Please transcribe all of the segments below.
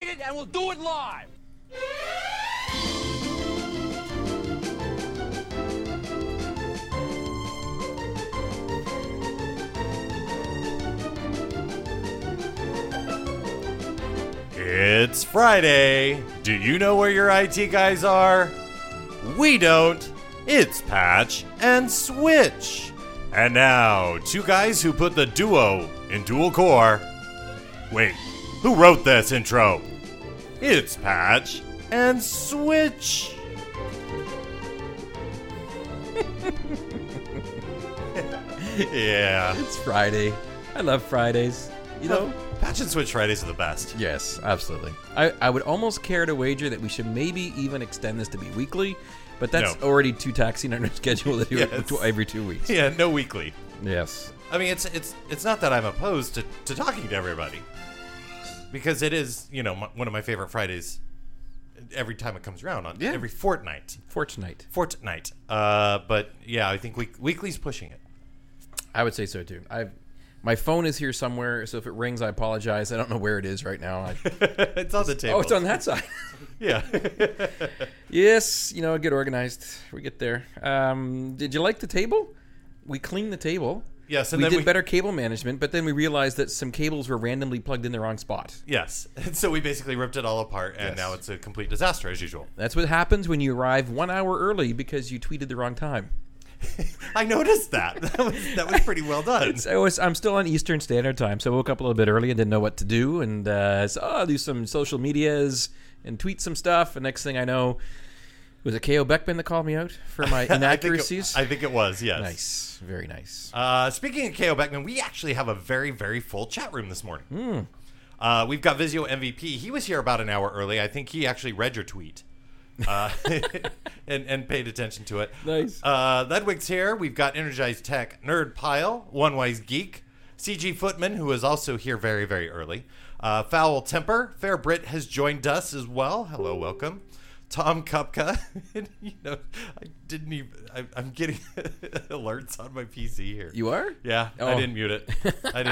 it, and we'll do it live. It's Friday. Do you know where your IT guys are? We don't. It's Patch and Switch. And now, two guys who put the duo in dual core. Wait, who wrote this intro? It's Patch and Switch. Yeah. It's Friday. I love Fridays. You know? Patch and Switch Fridays are the best. Yes, absolutely. I would almost care to wager that we should maybe even extend this to be weekly, but that's already too taxing on our schedule to do it every 2 weeks. Yeah, no weekly. Yes. I mean, it's not that I'm opposed to talking to everybody, because it is, you know, one of my favorite Fridays. Every time it comes around on every fortnight. Fortnite. But yeah, I think weekly's pushing it. I would say so too. My phone is here somewhere, so if it rings, I apologize. I don't know where it is right now. It's on the table. Oh, it's on that side. Yeah. Yes, you know, get organized. We get there. Did you like the table? We cleaned the table. Yes, and we then did better cable management, but then we realized that some cables were randomly plugged in the wrong spot. Yes, and so we basically ripped it all apart, and now it's a complete disaster as usual. That's what happens when you arrive 1 hour early because you tweeted the wrong time. I noticed that. That was pretty well done. I'm still on Eastern Standard Time, so I woke up a little bit early and didn't know what to do, and I'll do some social medias and tweet some stuff, and next thing I know, was it K.O. Beckman that called me out for my inaccuracies? I think it was, yes. Nice. Very nice. Speaking of K.O. Beckman, we actually have a very, very full chat room this morning. We've got Vizio MVP. He was here about an hour early. I think he actually read your tweet and paid attention to it. Nice. Ludwig's here. We've got Energized Tech, Nerd Pile, One Wise Geek, CG Footman, who is also here very, very early. Foul Temper, Fair Brit has joined us as well. Hello, welcome. Tom Kupka. You know, I didn't even. I'm getting alerts on my PC here. You are? Yeah, Oh. I didn't mute it.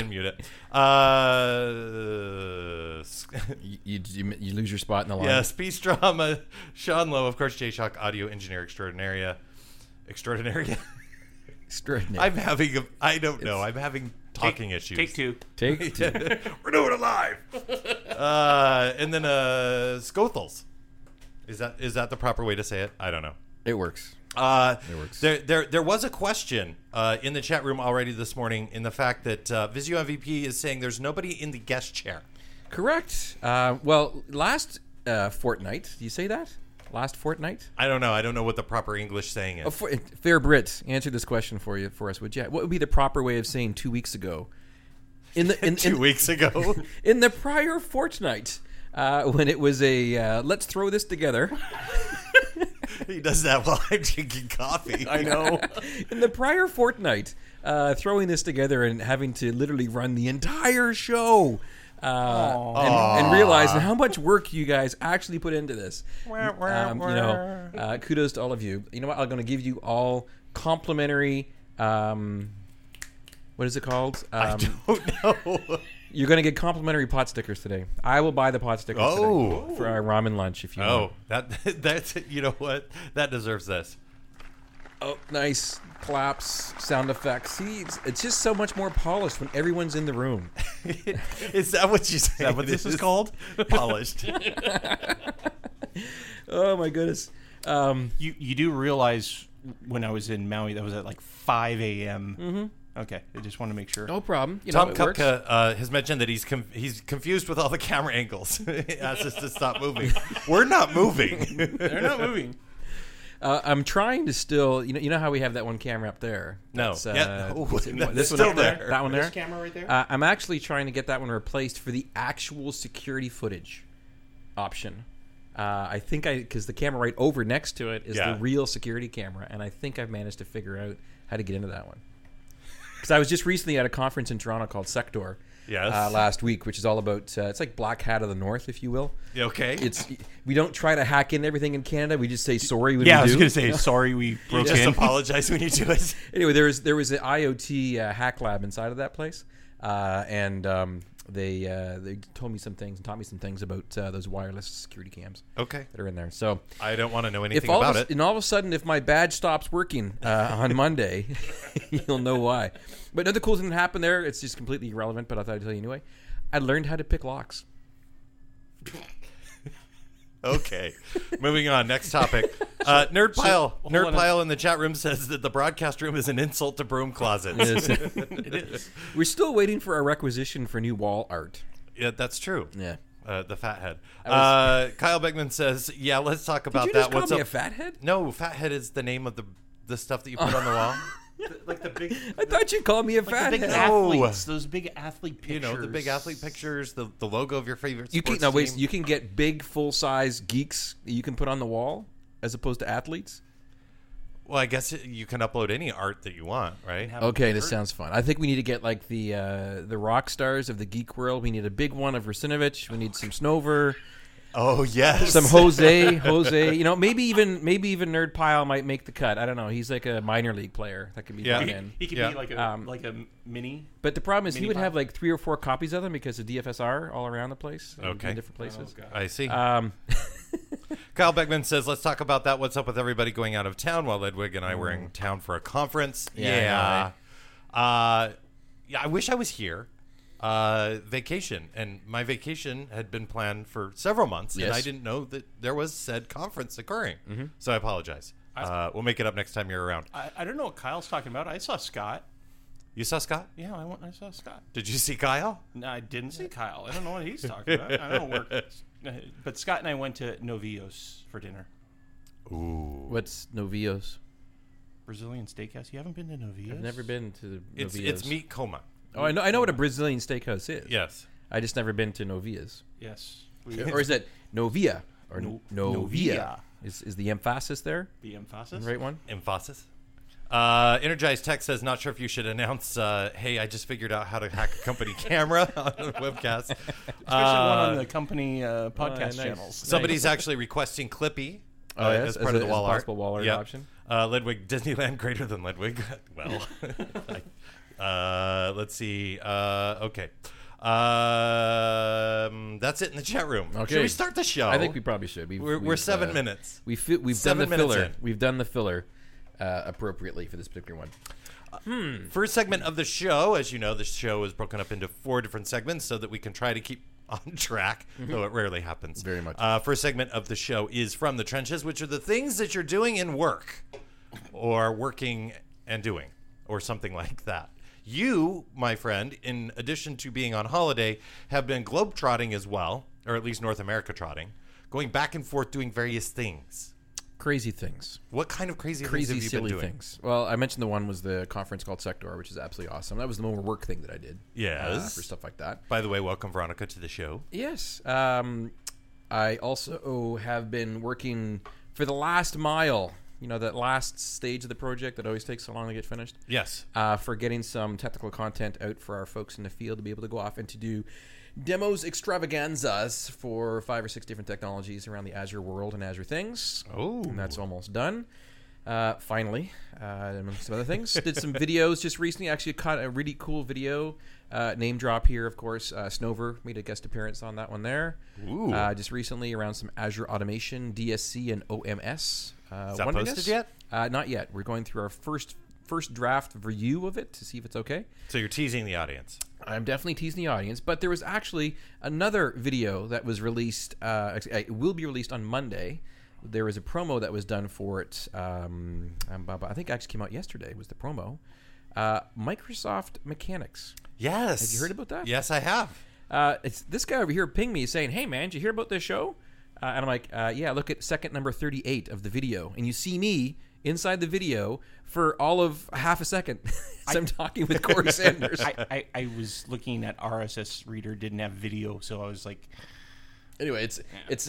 You lose your spot in the line. Yeah, Speech Drama. Sean Lowe, of course, J-Shock Audio Engineer Extraordinaria. Extraordinary. I'm having. I'm having talking issues. Take two. We're doing it live. And then Scothels. Is that the proper way to say it? I don't know. It works. It works. There was a question in the chat room already this morning in the fact that Vizio MVP is saying there's nobody in the guest chair. Correct. Well, last fortnight. Do you say that? Last fortnight? I don't know. I don't know what the proper English saying is. Fair Brit, answer this question for us, would you? What would be the proper way of saying 2 weeks ago? 2 weeks ago? In the prior fortnight. When it was a let's throw this together. He does that while I'm drinking coffee. I know. In the prior fortnight, throwing this together and having to literally run the entire show and realizing how much work you guys actually put into this. Kudos to all of you. You know what? I'm going to give you all complimentary. What is it called? I don't know. You're going to get complimentary pot stickers today. I will buy the pot stickers today for our ramen lunch if you want. That's you know what? That deserves this. Oh, nice. Claps, sound effects. See, it's just so much more polished when everyone's in the room. Is that what you say? Is that what this is called? Polished. Oh, my goodness. You do realize when I was in Maui, that was at like 5 a.m. Mm-hmm. Okay, I just want to make sure. No problem. Tom Kupka has mentioned that he's confused with all the camera angles. He asked us to stop moving. We're not moving. They're not moving. I'm trying to still, you know how we have that one camera up there? No. That's, this one still up there. That one there? This camera right there? I'm actually trying to get that one replaced for the actual security footage option. I think because the camera right over next to it is the real security camera, and I think I've managed to figure out how to get into that one. Because I was just recently at a conference in Toronto called Sector last week, which is all about it's like Black Hat of the North, if you will. Okay. We don't try to hack in everything in Canada. We just say sorry when we do. I was going to say sorry we broke in. Just apologize when you do it. Anyway, there was an IoT hack lab inside of that place, and they told me some things and taught me some things about those wireless security cams Okay. that are in there. So I don't want to know anything about it. And all of a sudden, if my badge stops working on Monday, you'll know why. But another cool thing that happened there, it's just completely irrelevant, but I thought I'd tell you anyway. I learned how to pick locks. Okay. Moving on. Next topic. Nerdpile in the chat room says that the broadcast room is an insult to broom closets. It is. We're still waiting for a requisition for new wall art. Yeah, that's true. Yeah. The fathead. Kyle Beckman says, "Yeah, let's talk about Did you that. just call What's me up?" a fathead? No, fathead is the name of the stuff that you put on the wall. Like the big, I thought you called me a like the fathead. big No. athletes, those big athlete pictures. You know, the big athlete pictures, the logo of your favorite You sports can team. you can get big full size geeks that you can put on the wall as opposed to athletes. Well, I guess you can upload any art that you want, right? Okay, this sounds fun. I think we need to get like the rock stars of the geek world. We need a big one of Rasinovich. We need some Snover, Oh, yes. some Jose. You know, maybe even Nerdpile might make the cut. I don't know. He's like a minor league player that can be Yeah. brought in. He could Yeah. be like a mini. But the problem is he Mini would pile. have like 3 or 4 copies of them because of DFSR all around the place. Okay. In different places. I see. Um, Kyle Beckman says, let's talk about that. What's up with everybody going out of town while Ludwig and I were in town for a conference? Yeah, Yeah, I wish I was here. Vacation. And my vacation had been planned for several months, and Yes. I didn't know that there was said conference occurring. So I apologize. We'll make it up next time you're around. I don't know what Kyle's talking about. I saw Scott. You saw Scott? Yeah, I saw Scott. Did you see Kyle? No, I didn't see Kyle. I don't know what he's talking about. I don't work. But Scott and I went to Novios for dinner. Ooh. what's Novios? Brazilian steakhouse. You haven't been to Novios? I've never been to It's Novios. meat coma. Oh, I know what a Brazilian steakhouse is. Yes. I just never been to Novias. Yes. Or is it Novia? Or Novia. Novia? Is the emphasis there? The emphasis? The right one? Emphasis. Energized Tech says, not sure if you should announce, hey, I just figured out how to hack a company camera on a webcast. Especially one on the company podcast nice. channels. Somebody's actually requesting Clippy Yes, as part of the wall art. possible wall art Yep. option. Ludwig, Disneyland greater than Ludwig. Well, let's see. Okay. That's it in the chat room. Okay. Should we start the show? I think we probably should. We're 7 minutes. We've done 7 the minutes filler. in. We've done the filler appropriately for this particular one. First segment of the show, as you know, the show is broken up into 4 different segments so that we can try to keep on track, though it rarely happens. Very much. First segment of the show is From the Trenches, which are the things that you're doing in work or working and doing or something like that. You, my friend, in addition to being on holiday, have been globetrotting as well, or at least North America trotting, going back and forth doing various things. Crazy things. What kind of crazy things have you silly been doing? things. Well, I mentioned the one was the conference called Sector, which is absolutely awesome. That was the more work thing that I did. Yes. For stuff like that. By the way, welcome, Veronica, to the show. Yes. I also have been working for the last mile. You know, that last stage of the project that always takes so long to get finished. Yes. For getting some technical content out for our folks in the field to be able to go off and to do demos extravaganzas for 5 or 6 different technologies around the Azure world and Azure things. Oh. And that's almost done. Finally, among some other things. Did some videos just recently. Actually caught a really cool video. Name drop here, of course. Snover made a guest appearance on that one there. Ooh. Just recently around some Azure automation, DSC, and OMS. Is that posted yet? Not yet. We're going through our first draft review of it to see if it's okay. So you're teasing the audience. I'm definitely teasing the audience, but there was actually another video that was released. It will be released on Monday. There was a promo that was done for it. I think it actually came out yesterday. Was the promo Microsoft Mechanics? Yes. Have you heard about that? Yes, I have. It's this guy over here pinged me saying, "Hey man, did you hear about this show?" And I'm like, "Yeah, look at second number 38 of the video, and you see me inside the video for all of half a second as I'm talking with Corey Sanders." I was looking at RSS Reader, didn't have video, so I was like, anyway, it's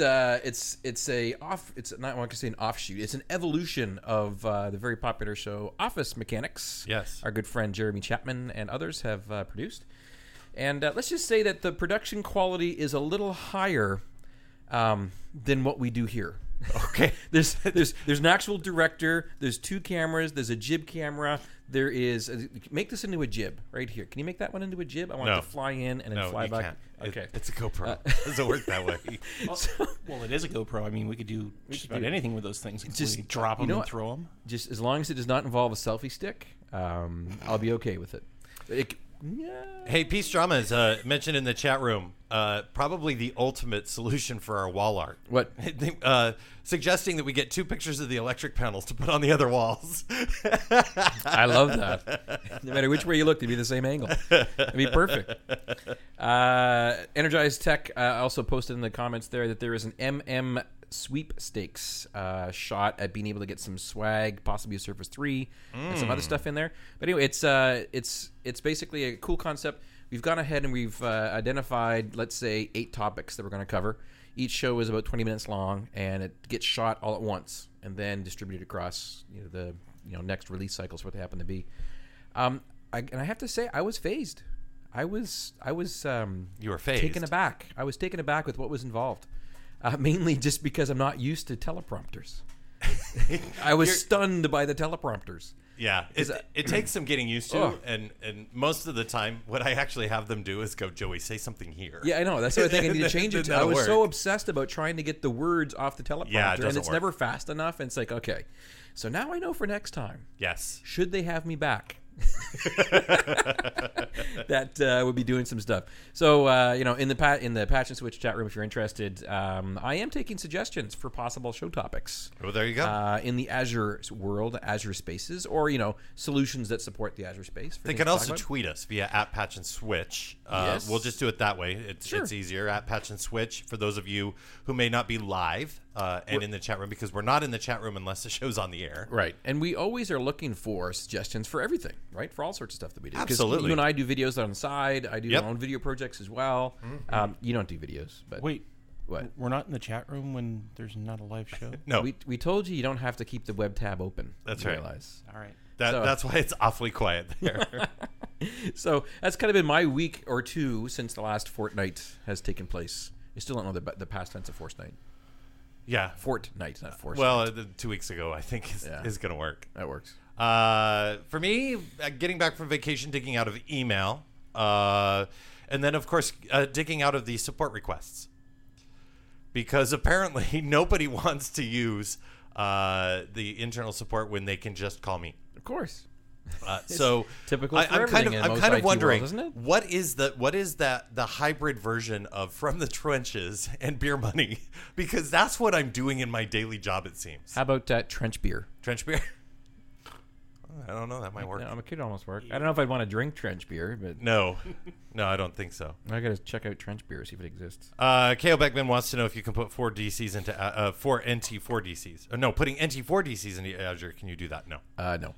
not want to say an offshoot. It's an evolution of the very popular show Office Mechanics. Yes. Our good friend Jeremy Chapman and others have produced. And let's just say that the production quality is a little higher than what we do here. Okay. There's an actual director. There's 2 cameras. There's a jib camera. There is make this into a jib right here. Can you make that one into a jib? I want it to fly in and then fly you back. Can't. Okay, It's a GoPro. It doesn't work that way. Well, it is a GoPro. I mean, we could do just about anything with those things. Just drop them know and what? throw them. Just as long as it does not involve a selfie stick, I'll be okay with it. Hey, Peace Drama is mentioned in the chat room. Probably the ultimate solution for our wall art. What? Suggesting that we get 2 pictures of the electric panels to put on the other walls. I love that. No matter which way you look, it'd be the same angle. It'd be perfect. Energized Tech also posted in the comments there that there is an MM sweepstakes shot at being able to get some swag, possibly a Surface 3 and some other stuff in there. But anyway, it's basically a cool concept. We've gone ahead and we've identified, let's say, 8 topics that we're going to cover. Each show is about 20 minutes long, and it gets shot all at once and then distributed across the next release cycles, what they happen to be. And I have to say, I was phased. I was You were phased. taken aback. I was taken aback with what was involved, mainly just because I'm not used to teleprompters. I was stunned by the teleprompters. Yeah, it takes some getting used to, Oh. and most of the time, what I actually have them do is go, Joey, say something here. Yeah, I know. That's what I think I need to change it to. I That'll was so work. obsessed about trying to get the words off the teleprompter, Yeah, it and doesn't it's work. never fast enough. And it's like, okay, so now I know for next time. Yes. Should they have me back? That would be doing some stuff. So in the Patch and Switch chat room, if you're interested, I am taking suggestions for possible show topics. Well, there you go. In the Azure world, Azure Spaces, or solutions that support the Azure space. They can also tweet us via @PatchAndSwitch. Yes. We'll just do it that way. It's easier. @PatchAndSwitch for those of you who may not be live and in the chat room, because we're not in the chat room unless the show's on the air. Right. And we always are looking for suggestions for everything, right? For all sorts of stuff that we do. 'Cause Absolutely. you and I do videos on the side. I do Yep. my own video projects as well. You don't do videos, but Wait, what? we're not in the chat room when there's not a live show? No, We told you don't have to keep the web tab open. That's you right. Realize. All right. that's why it's awfully quiet there. So that's kind of been my week or two since the last fortnight has taken place. You still don't know the past tense of fortnight. Yeah. Fortnight, not fortnight. Well, 2 weeks ago, I think is going to work. That works. For me, getting back from vacation, digging out of email, and then, of course, digging out of the support requests. Because apparently nobody wants to use the internal support when they can just call me. Of course. So typical for I'm kind everything in most of IT wondering, worlds, isn't it? what is the hybrid version of From the Trenches and Beer Money? Because that's what I'm doing in my daily job, it seems. How about trench beer? Trench beer? I don't know. That might work. Yeah, it could almost work. I don't know if I'd want to drink trench beer, but No, I don't think so. I got to check out trench beer, see if it exists. K.O. Beckman wants to know if you can put 4 DCs into 4 NT4 DCs. No, putting NT4 DCs into Azure. Can you do that? No. No.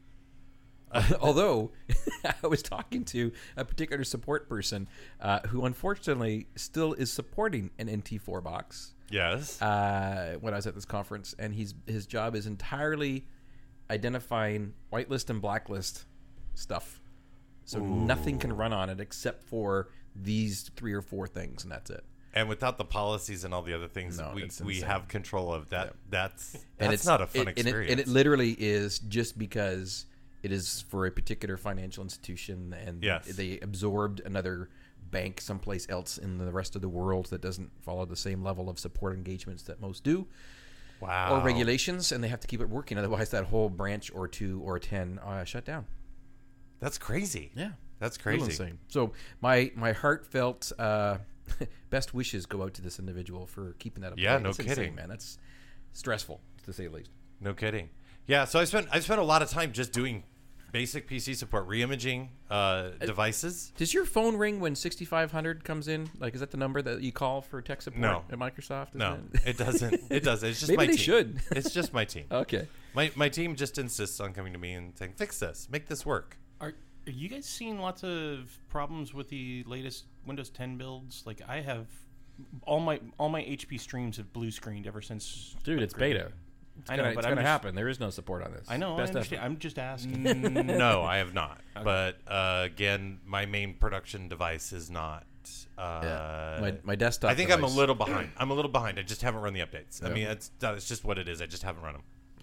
Although I was talking to a particular support person who unfortunately still is supporting an NT4 box. Yes. When I was at this conference, and his job is entirely identifying whitelist and blacklist stuff. So nothing can run on it except for these 3 or 4 things, and that's it. And without the policies and all the other things No, we it's have control of, that that's it's not a fun experience. And it literally is just because it is for a particular financial institution, and Yes. they absorbed another bank someplace else in the rest of the world that doesn't follow the same level of support engagements that most do. Wow. Or regulations, and they have to keep it working. Otherwise, that whole branch or 2 or 10 shut down. That's crazy. Yeah. That's Real crazy. insane. So my heartfelt best wishes go out to this individual for keeping that up. Yeah, to date. no That's kidding. insane, man. That's stressful, to say the least. No kidding. Yeah, so I spent a lot of time just doing basic PC support, re-imaging devices. Does your phone ring when 6500 comes in? Like, is that the number that you call for tech support No. at Microsoft? No, Isn't it doesn't. It doesn't. It's just Maybe my they team. should. It's just my team. Okay. My team just insists on coming to me and saying, "Fix this, make this work." Are you guys seeing lots of problems with the latest Windows 10 builds? Like, I have all my HP streams have blue screened ever since. Dude, it's upgrading. beta. I know, It's but going to I'm happen. There is no support on this. I know. Best I understand. effort. I'm just asking. No, I have not. But again, my main production device is not My desktop. I think device. I'm a little behind. I just haven't run the updates. I mean, it's just what it is. I just haven't run them.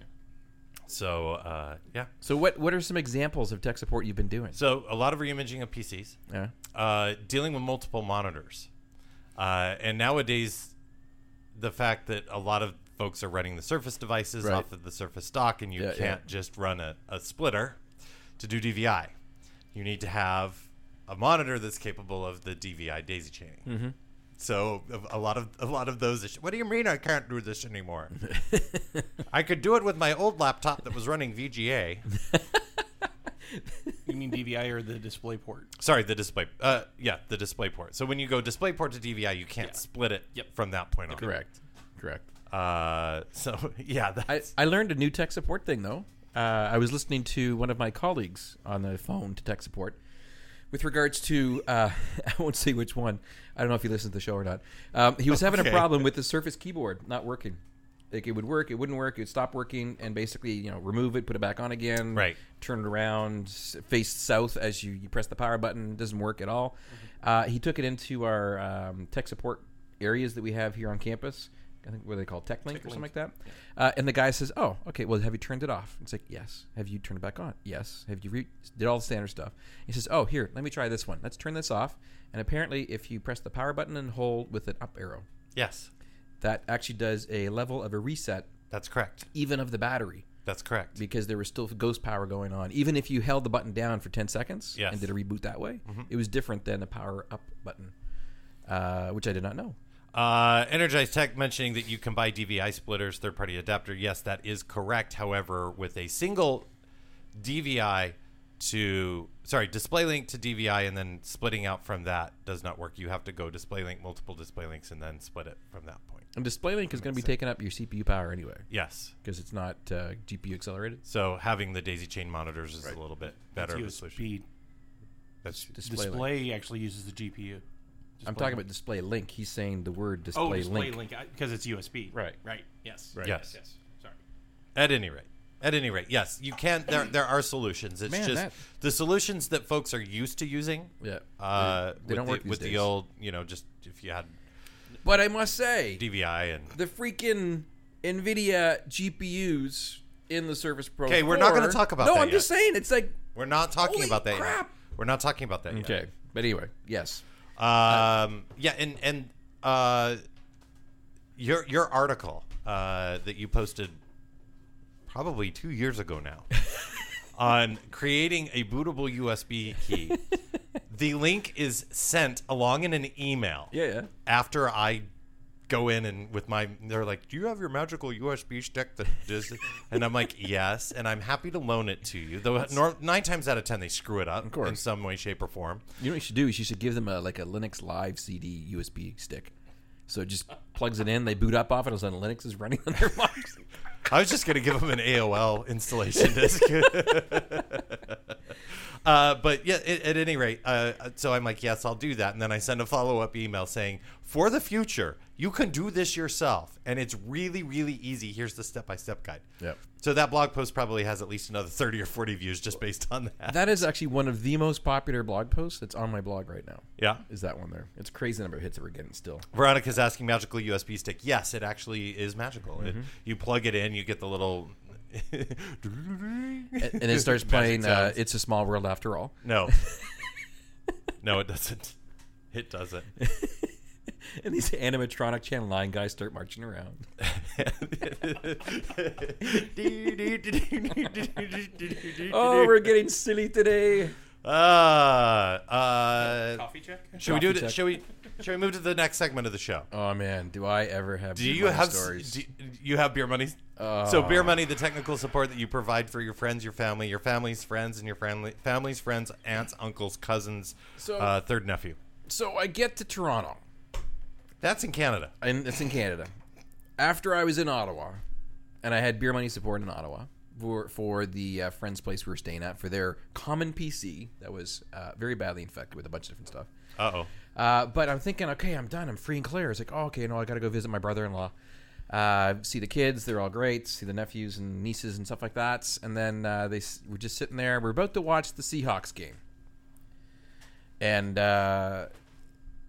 So yeah. So what are some examples of tech support you've been doing? So a lot of reimaging of PCs. Yeah. Dealing with multiple monitors, and nowadays, the fact that a lot of folks are running the Surface devices off of the Surface stock, and you can't just run a splitter to do DVI. You need to have a monitor that's capable of the DVI daisy chaining. Mm-hmm. So a lot of those. What do you mean I can't do this anymore? I could do it with my old laptop that was running VGA. You mean DVI or the display port? Sorry, the display. Yeah, the display port. So when you go display port to DVI, you can't split it from that point on. Correct. So yeah, I learned a new tech support thing though. I was listening to one of my colleagues on the phone to tech support with regards to I won't say which one. I don't know if he listens to the show or not. He was having a problem with the Surface keyboard not working. Like it would work, it wouldn't work, it would stop working, and basically, remove it, put it back on again, turn it around, face south as you press the power button. It doesn't work at all. Mm-hmm. He took it into our tech support areas that we have here on campus. I think what they call TechLink or something like that. Yeah. And the guy says, "Oh, okay. Well, have you turned it off?" It's like, "Yes." "Have you turned it back on?" "Yes." "Have you did all the standard stuff?" He says, "Oh, here, let me try this one. Let's turn this off." And apparently, if you press the power button and hold with an up arrow, that actually does a level of a reset. That's correct. Even of the battery. That's correct. Because there was still ghost power going on. Even if you held the button down for 10 seconds and did a reboot that way, it was different than the power up button, which I did not know. Energized Tech mentioning that you can buy DVI splitters, third-party adapter. Yes, that is correct. However, with a single DVI display link to DVI and then splitting out from that does not work. You have to go display link, multiple display links, and then split it from that point. And display link is going to be taking up your CPU power anyway. Yes. Because it's not GPU accelerated. So having the daisy chain monitors is a little bit better. That's USB. That's display actually uses the GPU. I'm talking about display link. He's saying the word display link. Because it's USB. Right. Yes. Right. Yes. Sorry. At any rate, yes, you can. There are solutions. It's the solutions that folks are used to using. Yeah. They don't work with the old. Just if you had. But I must say, DVI and the freaking NVIDIA GPUs in the Surface Pro. Okay, we're not going to talk about that. No, I'm just saying it's like we're not talking about that. Crap. Yet. We're not talking about that. Okay, yet. But anyway, yes. Your article that you posted probably 2 years ago now on creating a bootable USB key. The link is sent along in an email. Yeah. After I go in and they're like, "Do you have your magical USB stick that does it?" And I'm like, "Yes," and I'm happy to loan it to you. Though 9 times out of 10 they screw it up in some way, shape, or form. You know what you should do is you should give them a Linux Live CD USB stick. So it just plugs it in, they boot up off it, and all of a sudden Linux is running on their box. I was just going to give them an AOL installation disk. But yeah, at any rate, so I'm like, yes, I'll do that. And then I send a follow-up email saying, for the future, you can do this yourself. And it's really, really easy. Here's the step-by-step guide. Yep. So that blog post probably has at least another 30 or 40 views just based on that. That is actually one of the most popular blog posts that's on my blog right now. Yeah. Is that one there. It's a crazy number of hits that we're getting still. Veronica's asking magical USB stick. Yes, it actually is magical. Mm-hmm. You plug it in, you get the little... and it starts playing It's a Small World After All. No, it doesn't. It doesn't. And these animatronic Channel 9 guys start marching around. Oh, we're getting silly today. Coffee check? Should we move to the next segment of the show? Oh man, do I ever have stories? Do you have beer money? So beer money, the technical support that you provide for your friends, your family, your family's friends, and your family's friends, aunts, uncles, cousins, third nephew. So I get to Toronto. That's in Canada. And it's in Canada. After I was in Ottawa, and I had beer money support in Ottawa for the friend's place we were staying at for their common PC that was very badly infected with a bunch of different stuff. But I'm thinking, okay, I'm done. I'm free and clear. It's like, oh, okay, no, I got to go visit my brother-in-law. See the kids. They're all great. See the nephews and nieces and stuff like that. And then we're just sitting there. We're about to watch the Seahawks game. And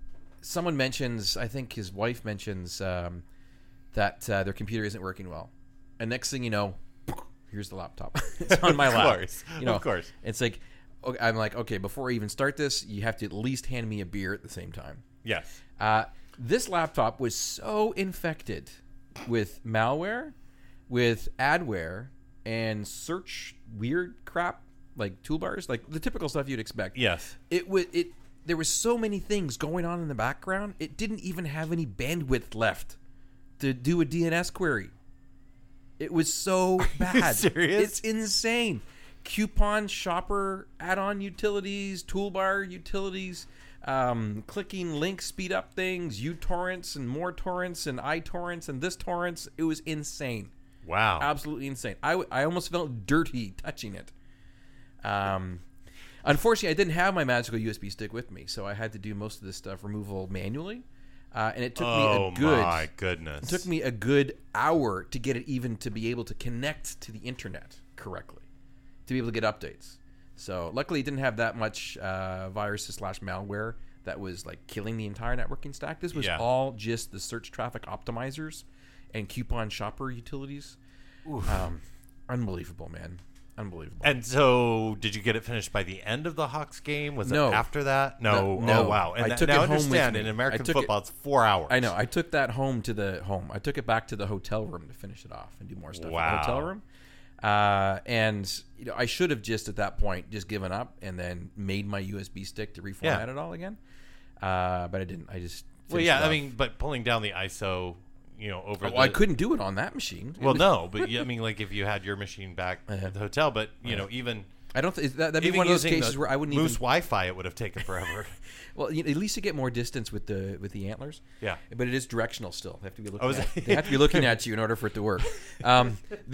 someone mentions, I think his wife mentions that their computer isn't working well, and next thing you know, here's the laptop. It's on my lap. Of course. It's like, I'm like, okay, before I even start this, you have to at least hand me a beer at the same time. Yes. This laptop was so infected with malware, with adware, and search weird crap like toolbars, like the typical stuff you'd expect. Yes. There was so many things going on in the background. It didn't even have any bandwidth left to do a DNS query. It was so bad. Are you serious? It's insane. Coupon shopper add-on utilities, toolbar utilities, clicking links speed up things, uTorrents and more torrents and iTorrents and this torrents. It was insane. Wow. Absolutely insane. I almost felt dirty touching it. Unfortunately, I didn't have my magical USB stick with me, so I had to do most of this stuff removal manually. And it took my goodness. It took me a good hour to get it even to be able to connect to the internet correctly, to be able to get updates. So luckily, it didn't have that much viruses / malware that was like killing the entire networking stack. This was all just the search traffic optimizers and coupon shopper utilities. Unbelievable, man. Unbelievable. And so, did you get it finished by the end of the Hawks game? Was it after that? No. No. Oh, wow. And I took it home with me. In American football, it's 4 hours. I know. I took that home to the home. I took it back to the hotel room to finish it off and do more stuff in the hotel room. And I should have just at that point just given up and then made my USB stick to reformat it all again. But I didn't. I just but pulling down the ISO, over. I couldn't do it on that machine. Well, no, but like if you had your machine back at the hotel, but even. I don't think that'd be one of those cases where I wouldn't Moose even Wi-Fi. It would have taken forever. Well, at least you get more distance with the antlers. Yeah, but it is directional still. They have to be looking. They have to be looking at you in order for it to work. I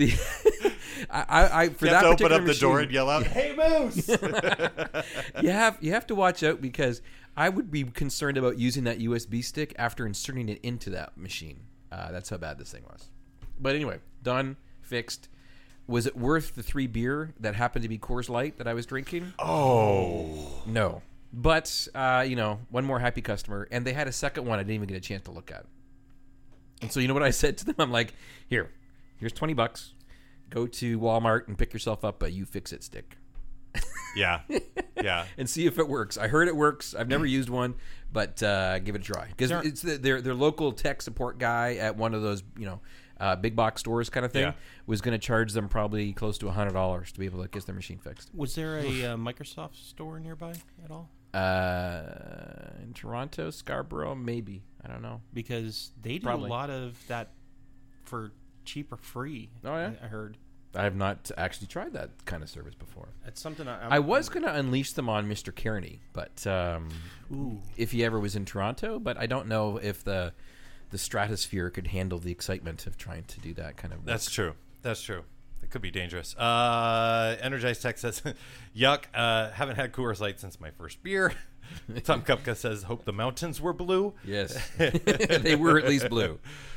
for you that have to open particular up the door and yell out, "Hey, Moose!" You have to watch out because I would be concerned about using that USB stick after inserting it into that machine. That's how bad this thing was. But anyway, done, fixed. Was it worth the 3 beer that happened to be Coors Light that I was drinking? Oh. No. But, one more happy customer. And they had a second one I didn't even get a chance to look at. And so you know what I said to them? I'm like, here's $20. Go to Walmart and pick yourself up a You Fix It stick. Yeah. And see if it works. I heard it works. I've never used one, but give it a try. Because it's their local tech support guy at one of those, big box stores kind of thing was going to charge them probably close to $100 to be able to get their machine fixed. Was there a Microsoft store nearby at all? In Toronto, Scarborough, maybe. I don't know. Because they do a lot of that for cheap or free. Oh, yeah? I heard. I have not actually tried that kind of service before. It's something I was going to unleash them on Mr. Kearney, but if he ever was in Toronto, but I don't know if the stratosphere could handle the excitement of trying to do that kind of work. That's true. It could be dangerous. Energized Tech says, yuck, haven't had Coors Light since my first beer. Tom Kupka says, hope the mountains were blue. Yes. They were at least blue.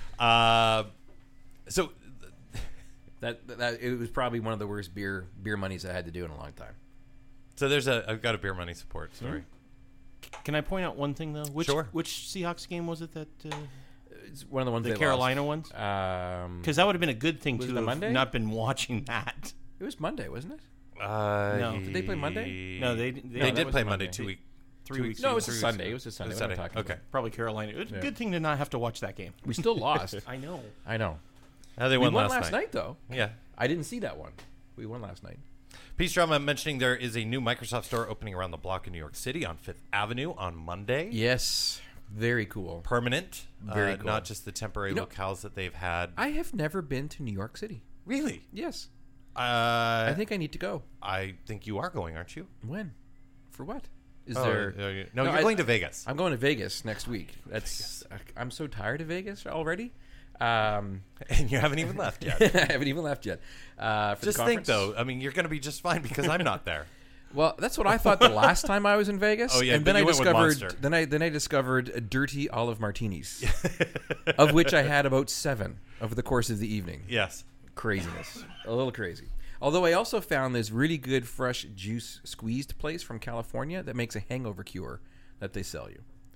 So that it was probably one of the worst beer monies I had to do in a long time. So I've got a beer money support story. Can I point out one thing though? Which Seahawks game was it that? It's one of the ones the Carolina ones. Because that would have been a good thing to have not been watching that. It was Monday, wasn't it? No, did they play Monday? No, they did play Monday 3 weeks. No, it was a Sunday. It was a Sunday. What I'm talking about. Probably Carolina. It was a good thing to not have to watch that game. We still lost. I know. They won last night, though. Yeah. I didn't see that one. We won last night. Peace Drama mentioning there is a new Microsoft store opening around the block in New York City on 5th Avenue on Monday. Yes. Very cool. Permanent. Very cool. Not just the temporary locales that they've had. I have never been to New York City. Really? Yes. I think I need to go. I think you are going, aren't you? When? For what? No, you're going to Vegas. I'm going to Vegas next week. I'm so tired of Vegas already. And you haven't even left yet. I haven't even left yet. Just think, though. I mean, you're going to be just fine because I'm not there. Well, that's what I thought the last time I was in Vegas. Oh yeah, and then I discovered dirty olive martinis, of which I had about 7 over the course of the evening. Yes, craziness, a little crazy. Although I also found this really good fresh juice squeezed place from California that makes a hangover cure that they sell you.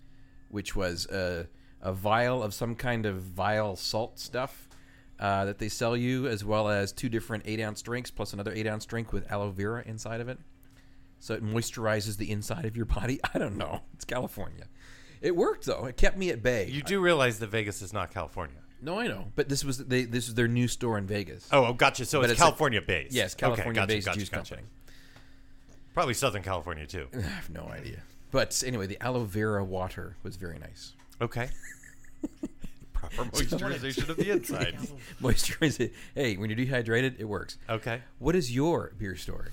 which was a vial of some kind of vial salt stuff that they sell you, as well as 2 different 8-ounce drinks plus another 8-ounce drink with aloe vera inside of it. So it moisturizes the inside of your body. I don't know. It's California. It worked, though. It kept me at bay. You do realize that Vegas is not California. No, I know. But this was their new store in Vegas. Oh, gotcha. So it's California-based. Yes, California-based juice company. Probably Southern California, too. I have no idea. But anyway, the aloe vera water was very nice. Okay. Proper moisturization of the inside. Moisturize it. Hey, when you're dehydrated, it works. Okay. What is your beer story?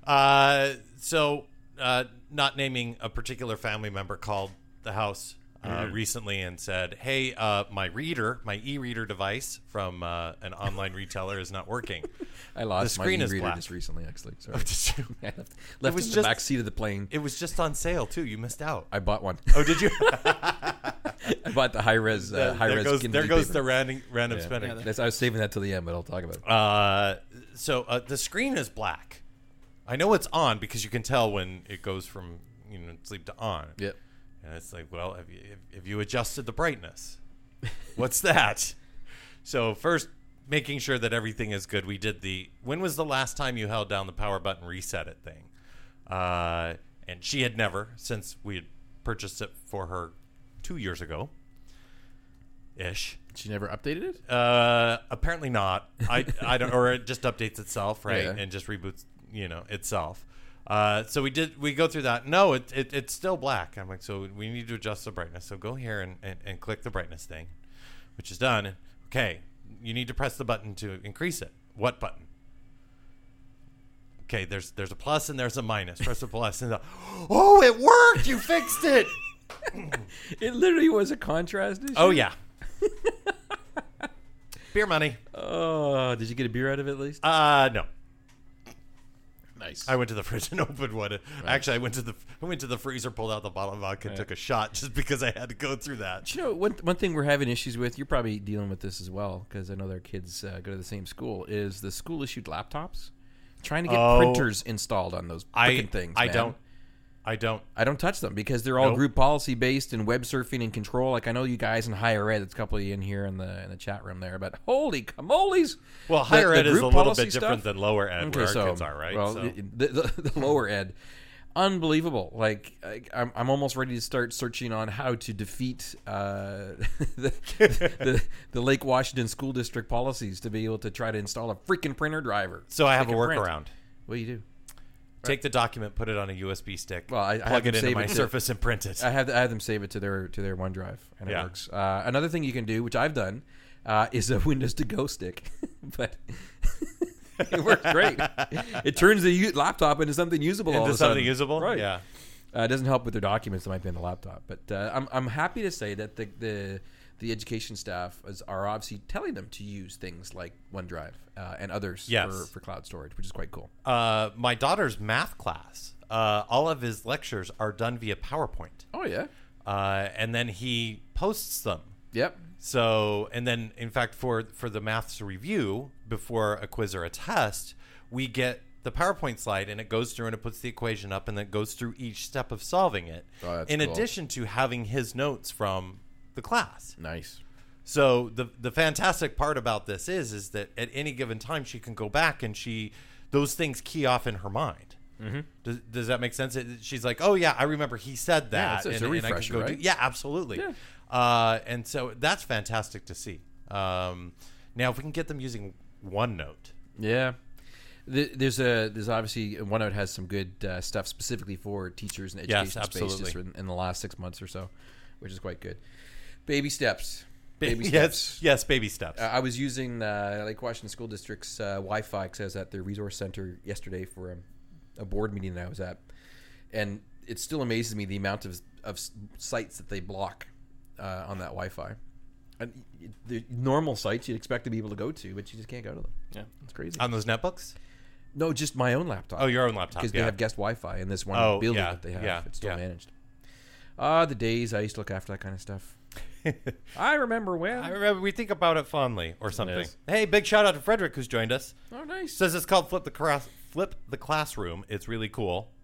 Not naming a particular family member, called the house recently and said, hey, my e-reader device from an online retailer is not working. I lost my e-reader just recently, actually. Sorry. Oh, did you? I left it in the back seat of the plane. It was just on sale, too. You missed out. I bought one. Oh, did you? I bought the high-res Kindle There goes paper. the random spending. I was saving that till the end, but I'll talk about it. So the screen is black. I know it's on because you can tell when it goes from sleep to on. Yep. And it's like, well, have you adjusted the brightness? What's that? So first, making sure that everything is good. We did when was the last time you held down the power button, reset it thing? And she had never, since we had purchased it for her 2 years ago. Ish. She never updated it? Apparently not. I don't, or it just updates itself, right? Yeah. And just reboots, itself. So we go through that. No, it's still black. I'm like, so we need to adjust the brightness. So go here and click the brightness thing, which is done. Okay, you need to press the button to increase it. What button? Okay, there's a plus and there's a minus. Press the plus and oh, it worked! You fixed it. It literally was a contrast issue. Oh yeah. Beer money. Oh, did you get a beer out of it at least? No. Nice. I went to the fridge and opened one. Right. Actually, I went to the freezer, pulled out the bottle of vodka, and took a shot just because I had to go through that. One thing we're having issues with, you're probably dealing with this as well, because I know their kids go to the same school, is the school-issued laptops. Trying to get printers installed on those freaking things, I man. I don't touch them because they're all group policy based and web surfing and control. Like I know you guys in higher ed, there's a couple of you in here in the chat room there, but holy camoles! Well, higher ed is a little bit different than lower ed, where our kids are, right? Well, the lower ed, unbelievable. Like I'm almost ready to start searching on how to defeat the Lake Washington School District policies to be able to try to install a freaking printer driver. So I have a workaround. What do you do? Take the document, put it on a USB stick, well, I plug it into my to, Surface and print it. I have them save it to their OneDrive, and it works. Another thing you can do, which I've done, is a Windows to Go stick, but it works great. It turns the laptop into something usable. Into something usable, right? Yeah. It doesn't help with their documents that might be on the laptop, but I'm happy to say that the education staff are obviously telling them to use things like OneDrive and others for cloud storage, which is quite cool. My daughter's math class, all of his lectures are done via PowerPoint. Oh, yeah. And then he posts them. Yep. So, and then, in fact, for the maths review, before a quiz or a test, we get the PowerPoint slide, and it goes through and it puts the equation up, and then it goes through each step of solving it. Oh, that's in cool. addition to having his notes from the class. Nice. So the fantastic part about this is that at any given time she can go back and those things key off in her mind. Mm-hmm. Does that make sense? She's like, oh yeah, I remember he said that. Yeah, it's a refresher, right? Yeah, absolutely. Yeah. And so that's fantastic to see. Now, if we can get them using OneNote. Yeah. There's obviously OneNote has some good stuff specifically for teachers and education space just in the last 6 months or so, which is quite good. Baby steps. Baby steps. Yes, baby steps. I was using Lake Washington School District's Wi-Fi because I was at their resource center yesterday for a board meeting that I was at, and it still amazes me the amount of sites that they block on that Wi-Fi. And the normal sites you'd expect to be able to go to, but you just can't go to them. Yeah, it's crazy. On those netbooks? No, just my own laptop. Oh, your own laptop. Because they have guest Wi-Fi in this one building that they have. Yeah, it's still managed. The days I used to look after that kind of stuff. I remember when. We think about it fondly or something. Yes. Hey, big shout out to Frederick who's joined us. Oh, nice. Says it's called Flip the Classroom. It's really cool.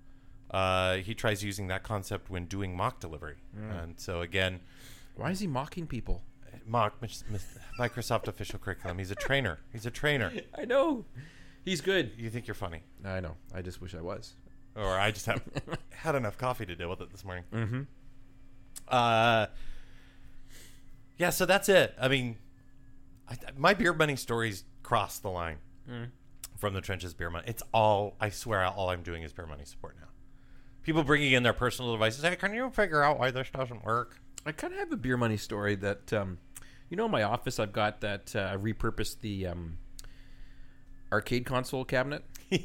he tries using that concept when doing mock delivery. And so again, why is he mocking people? Microsoft official curriculum. He's a trainer. I know. He's good. You think you're funny. I know. I just wish I was. Or I just haven't had enough coffee to deal with it this morning. Mm-hmm. Yeah, so that's it. I mean, my beer money stories cross the line from the trenches beer money. It's all, I swear, all I'm doing is beer money support now. People bringing in their personal devices. Hey, can you figure out why this doesn't work? I kind of have a beer money story that, in my office, I've got that I repurposed the arcade console cabinet.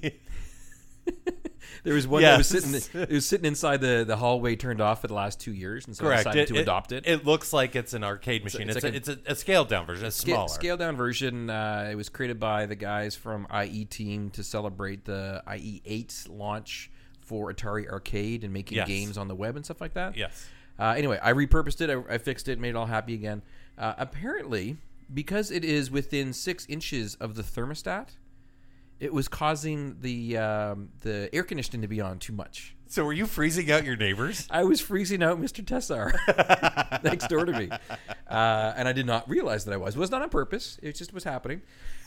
There was one that was sitting inside the hallway, turned off for the last 2 years, and so I decided to adopt it. It looks like it's an arcade machine. It's a scaled down version. It's smaller. Scaled down version. It was created by the guys from IE Team to celebrate the IE8 launch for Atari Arcade and making games on the web and stuff like that. Yes. Anyway, I repurposed it. I fixed it, made it all happy again. Apparently, because it is within 6 inches of the thermostat, it was causing the air conditioning to be on too much. So were you freezing out your neighbors? I was freezing out Mr. Tessar next door to me. And I did not realize that I was. It was not on purpose. It just was happening.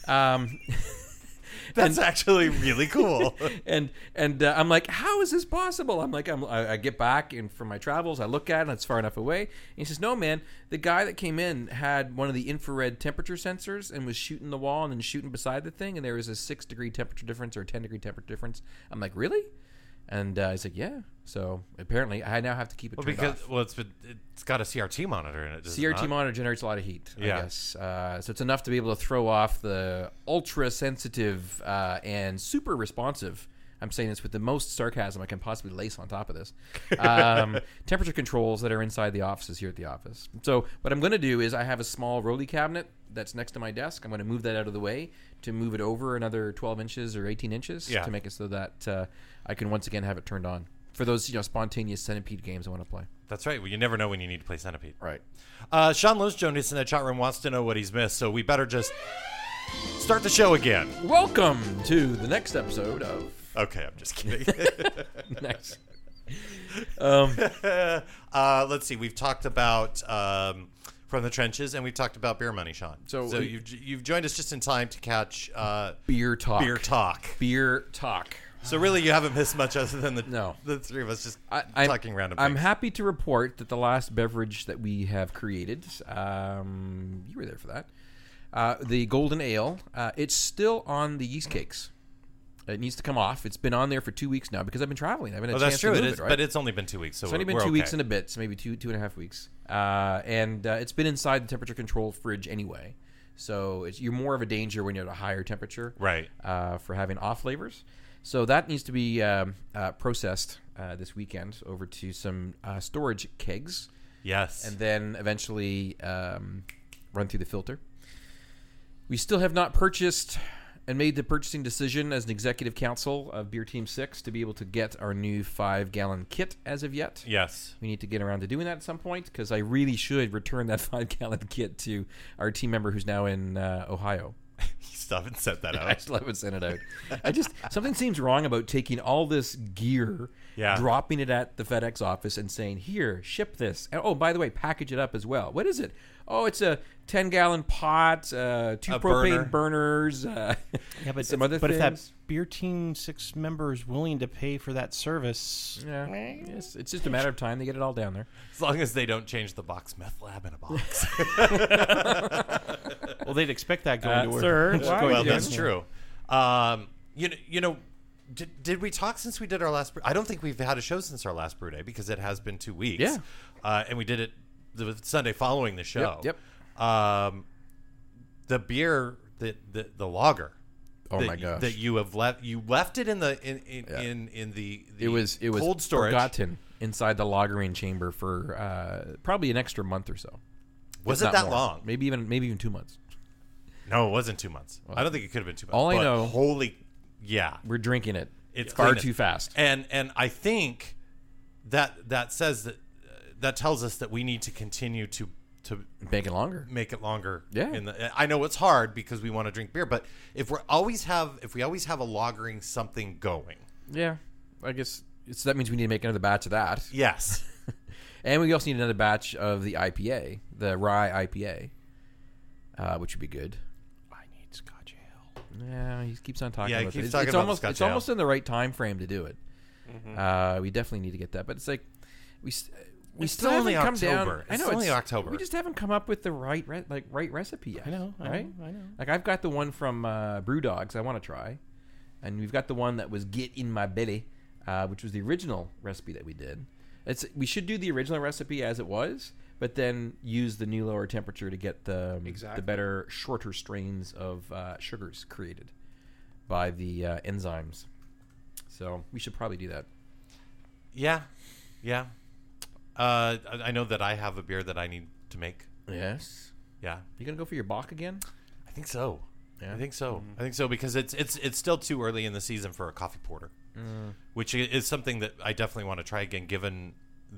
That's actually really cool. and I'm like, how is this possible? I'm like, I get back and from my travels, I look at it, and it's far enough away. And he says, no, man, the guy that came in had one of the infrared temperature sensors and was shooting the wall and then shooting beside the thing, and there was a 6-degree temperature difference or a 10-degree temperature difference. I'm like, really? And I said, yeah. So apparently, I now have to keep it turned off. It's got a CRT monitor in it. CRT monitor generates a lot of heat, I guess. So it's enough to be able to throw off the ultra-sensitive and super responsive. I'm saying this with the most sarcasm I can possibly lace on top of this. Temperature controls that are inside the offices here at the office. So what I'm going to do is I have a small Rolly cabinet that's next to my desk. I'm going to move that out of the way to move it over another 12 inches or 18 inches to make it so that I can once again have it turned on for those spontaneous Centipede games I want to play. That's right. Well, you never know when you need to play Centipede. Right. Sean Lowe's joined us in the chat room, wants to know what he's missed, so we better just start the show again. Welcome to the next episode of... Okay, I'm just kidding. Nice. Let's see. We've talked about From the Trenches, and we've talked about beer money, Sean. So you've joined us just in time to catch Beer Talk. Beer Talk. So really, you haven't missed much other than the three of us just talking random things. I'm happy to report that the last beverage that we have created, you were there for that, the Golden Ale, it's still on the yeast cakes. It needs to come off. It's been on there for 2 weeks now because I've been traveling. I've been a chance to move it, right? But it's only been 2 weeks, so it's only been 2 weeks and a bit, so maybe two and a half weeks. And it's been inside the temperature control fridge anyway, so you're more of a danger when you're at a higher temperature, right? For having off flavors. So that needs to be processed this weekend over to some storage kegs. Yes, and then eventually run through the filter. We still have not purchased and made the purchasing decision as an executive council of Beer Team 6 to be able to get our new 5-gallon kit as of yet. Yes. We need to get around to doing that at some point because I really should return that 5-gallon kit to our team member who's now in Ohio. You still haven't sent that out. I still haven't sent it out. Something seems wrong about taking all this gear, dropping it at the FedEx office and saying, here, ship this. And, oh, by the way, package it up as well. What is it? Oh, it's a 10-gallon pot, 2 propane burners, but some other things. But if that Beer Team 6 member is willing to pay for that service... Yes, it's just a matter of time. They get it all down there. As long as they don't change the box meth lab in a box. Well, they'd expect that going to work. Sir, well, that's true. You know, did we talk since we did our last... I don't think we've had a show since our last brew day because it has been 2 weeks. Yeah. And we did it the Sunday following the show. Yep. The beer, the lager. Oh my gosh! That you have left. You left it in the in the it was cold storage. Forgotten inside the lagering chamber for probably an extra month or so. Was it that long? Maybe even 2 months. No, it wasn't 2 months. Well, I don't think it could have been 2 months. All I know, we're drinking it. It's far too fast. And I think that says that tells us that we need to continue to make it longer. Yeah. I know it's hard because we want to drink beer, but if we always have a lagering something going. Yeah. I guess So that means we need to make another batch of that. Yes. And we also need another batch of the IPA, the rye IPA, which would be good. I need Scotch ale. Yeah, he keeps on talking Yeah, he about keeps it. talking It's about almost Scotch it's ale. almost in the right time frame to do it. Mm-hmm. We definitely need to get that, but it's like we It's still still only haven't come October. down. I It's know only October. We just haven't come up with the right recipe yet. I know. right? I know. Like I've got the one from Brewdogs I want to try, and we've got the one that was Get in My Belly, which was the original recipe that we did. We should do the original recipe as it was, but then use the new lower temperature to get the better, shorter strains of sugars created by the enzymes. So we should probably do that. Yeah. I know that I have a beer that I need to make. Yes. Yeah. You gonna go for your Bach again? I think so. Yeah. I think so. I think so because it's still too early in the season for a coffee porter, which is something that I definitely want to try again, given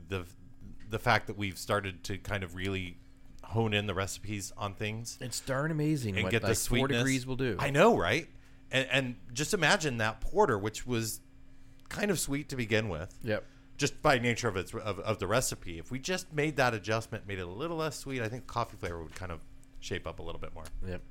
the fact that we've started to kind of really hone in the recipes on things. It's darn amazing And what get the like 4 sweetness. degrees will do. I know, right? And just imagine that porter, which was kind of sweet to begin with. Yep. Just by nature of the recipe. If we just made that adjustment, made it a little less sweet, I think coffee flavor would kind of shape up a little bit more. Yep.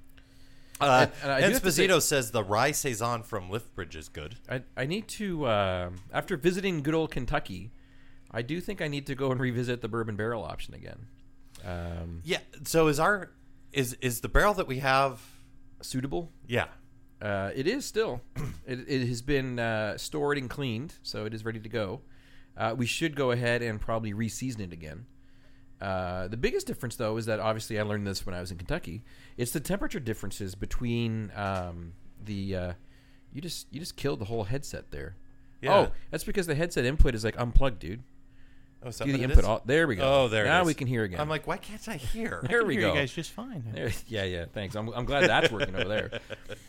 And I do have to say- Esposito says the rye saison from Lithbridge is good. I need to after visiting good old Kentucky, I do think I need to go and revisit the bourbon barrel option again. Yeah. So is the barrel that we have? Suitable? Yeah. It is still. It has been stored and cleaned, so it is ready to go. We should go ahead and probably re-season it again. The biggest difference, though, is that obviously I learned this when I was in Kentucky. It's the temperature differences between you just killed the whole headset there. Yeah. Oh, that's because the headset input is like unplugged, dude. Oh, is that Do what the it input. is? There we go. Oh, there it now is. we can hear again. I'm like, why can't I hear? there we hear go. You guys just fine. Yeah. Thanks. I'm glad that's working over there.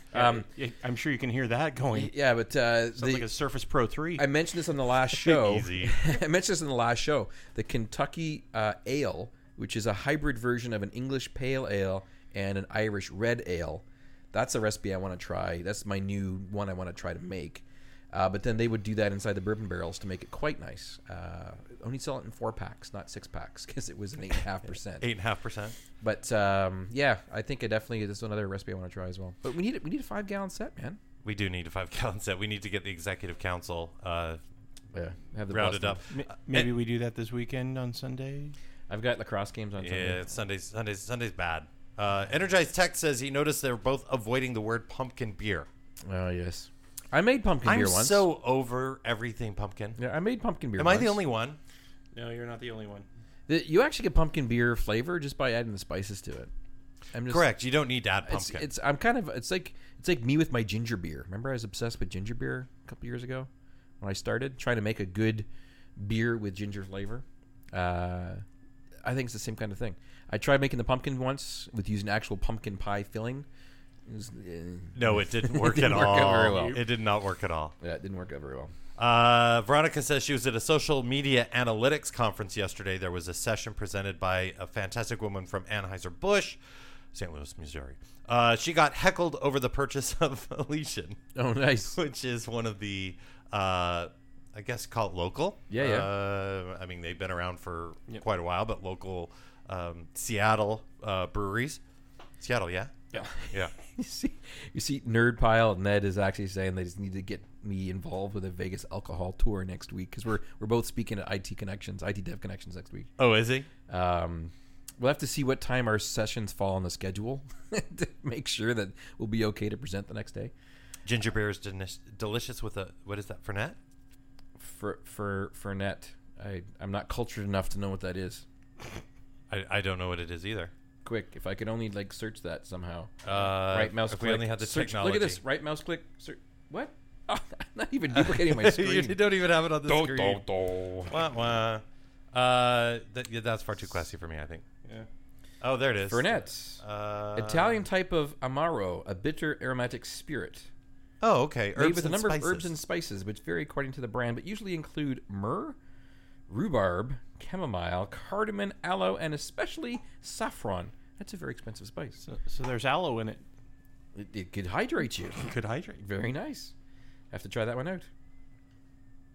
I'm sure you can hear that going. Yeah, but Sounds like a Surface Pro 3. I mentioned this on the last show. Easy. I mentioned this in the last show. The Kentucky Ale, which is a hybrid version of an English Pale Ale and an Irish Red Ale. That's a recipe I want to try. That's my new one I want to try to make. But then they would do that inside the bourbon barrels to make it quite nice. Only sell it in 4-packs, not 6-packs, because it was an 8.5%. 8.5%. But yeah, I think this is another recipe I want to try as well. But we need a 5-gallon set, man. We do need a 5-gallon set. We need to get the executive council Yeah, have the rounded bus up. Maybe we do that this weekend on Sunday. I've got lacrosse games on Sunday. Yeah, Sunday's bad. Energized Tech says he noticed they're both avoiding the word pumpkin beer. Oh yes, I made pumpkin beer I'm once. so over everything pumpkin. Yeah, I made pumpkin beer. Am once. I the only one? No, you're not the only one. You actually get pumpkin beer flavor just by adding the spices to it. I'm just, Correct. You don't need to add It's pumpkin. it's like me with my ginger beer. Remember, I was obsessed with ginger beer a couple years ago when I started trying to make a good beer with ginger flavor. I think it's the same kind of thing. I tried making the pumpkin once with using actual pumpkin pie filling. No, it didn't work didn't at work all. out very well. It did not work at all. Yeah, it didn't work out very well. Veronica says she was at a social media analytics conference yesterday. There was a session presented by a fantastic woman from Anheuser-Busch, St. Louis, Missouri. She got heckled over the purchase of Elysian, Oh, nice. which is one of the, I guess, called local. Yeah. I mean, they've been around for quite a while, but local Seattle breweries. Seattle, yeah? Yeah. Yeah. You see, Nerd Pile Ned is actually saying they just need to get me involved with a Vegas alcohol tour next week because we're both speaking at IT Dev Connections next week. Oh, is he? We'll have to see what time our sessions fall on the schedule to make sure that we'll be okay to present the next day. Ginger beer is delicious with a, what is that, Fernet? Fernet. I'm not cultured enough to know what that is. I don't know what it is either. Quick, if I could only search that somehow. Right mouse if click. we only had the search. technology. Look at this. Right mouse click. Search. What? Oh, I'm not even duplicating my screen. You don't even have it on the screen. do. Wah, wah. That's far too classy for me, I think. Yeah. Oh, there it is. Fernet. Italian type of Amaro, a bitter aromatic spirit. Oh, okay. Made with a number of herbs and spices, which vary according to the brand, but usually include myrrh, rhubarb, chamomile, cardamom, aloe, and especially saffron. That's a very expensive spice. So there's aloe in it. It could hydrate you. Could hydrate. Very nice. Have to try that one out.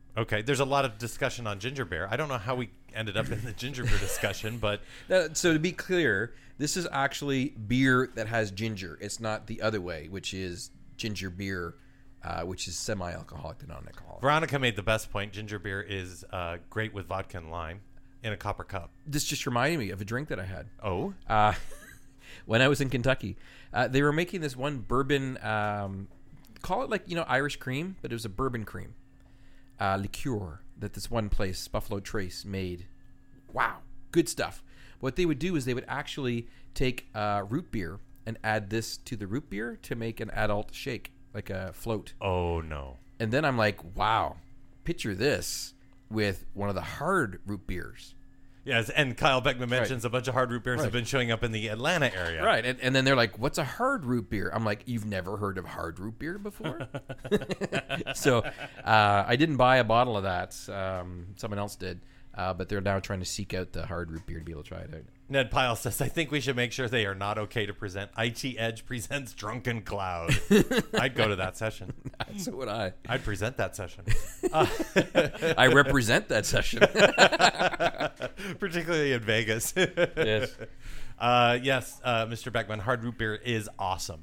Okay, there's a lot of discussion on ginger beer. I don't know how we ended up in the ginger beer discussion, but So to be clear, this is actually beer that has ginger. It's not the other way, which is ginger beer, which is semi-alcoholic to non-alcoholic. Veronica made the best point. Ginger beer is great with vodka and lime in a copper cup. This just reminded me of a drink that I had. Oh? When I was in Kentucky. They were making this one bourbon, call it like, Irish cream, but it was a bourbon cream. Liqueur that this one place, Buffalo Trace, made. Wow, good stuff. What they would do is they would actually take root beer and add this to the root beer to make an adult shake, like a float. Oh, no. And then I'm like, wow, picture this with one of the hard root beers. Yes, and Kyle Beckman mentions a bunch of hard root beers Right. have been showing up in the Atlanta area. Right, and then they're like, what's a hard root beer? I'm like, you've never heard of hard root beer before? So I didn't buy a bottle of that. Someone else did. But they're now trying to seek out the hard root beer to be able to try it out. Ned Pyle says, I think we should make sure they are not okay to present. IT Edge presents Drunken Cloud. I'd go to that session. So would I. I'd present that session. I represent that session. Particularly in Vegas. Yes. Yes, Mr. Beckman, hard root beer is awesome.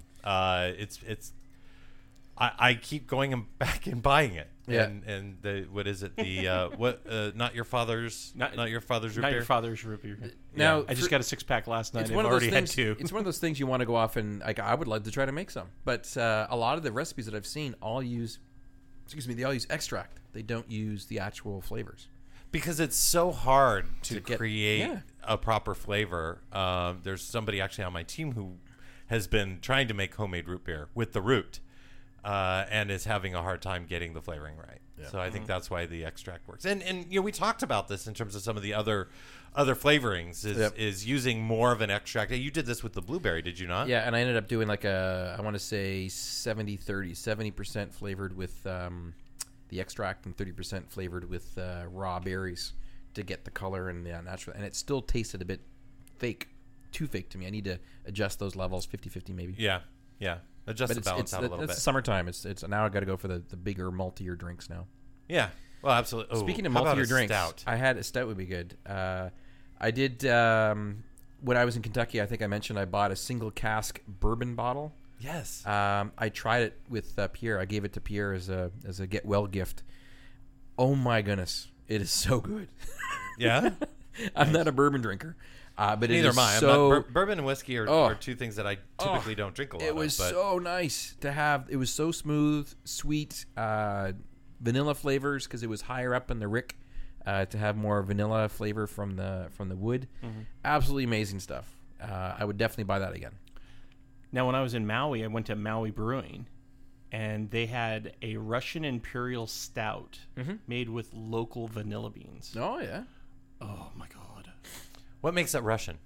I keep going back and buying it. Yeah. And the what is it? The not your father's root Not beer. your father's root beer. Now, I just got a 6-pack last night. it's I've one of those already things. had 2. It's one of those things you want to go off and I would like to try to make some, but a lot of the recipes that I've seen all use, they all use extract. They don't use the actual flavors. Because it's so hard to get- create yeah. a proper flavor. There's somebody actually on my team who has been trying to make homemade root beer with the root and is having a hard time getting the flavoring right. Yeah. So I think that's why the extract works. And we talked about this in terms of some of the other flavorings is using more of an extract. You did this with the blueberry, did you not? Yeah, and I ended up doing like I want to say 70-30, 70% flavored with the extract and 30% flavored with raw berries to get the color and the natural. And it still tasted a bit fake, too fake to me. I need to adjust those levels, 50-50 maybe. Yeah. Adjust the balance out a little bit. It's summertime. It's now I got to go for the bigger, maltier drinks now. Yeah. Well, absolutely. Speaking of how about maltier a drinks, stout? I had a stout would be good. I did when I was in Kentucky. I think I mentioned I bought a single cask bourbon bottle. Yes. I tried it with Pierre. I gave it to Pierre as a get well gift. Oh my goodness, it is so good. Yeah. I'm not a bourbon drinker, but Neither it is am I. so. Bourbon and whiskey are two things that I typically don't drink a lot. It was so nice to have. It was so smooth, sweet, vanilla flavors because it was higher up in the rick. To have more vanilla flavor from the wood. Mm-hmm. Absolutely amazing stuff. I would definitely buy that again. Now, when I was in Maui, I went to Maui Brewing, and they had a Russian Imperial Stout made with local vanilla beans. Oh, yeah. Oh, my God. What makes it Russian?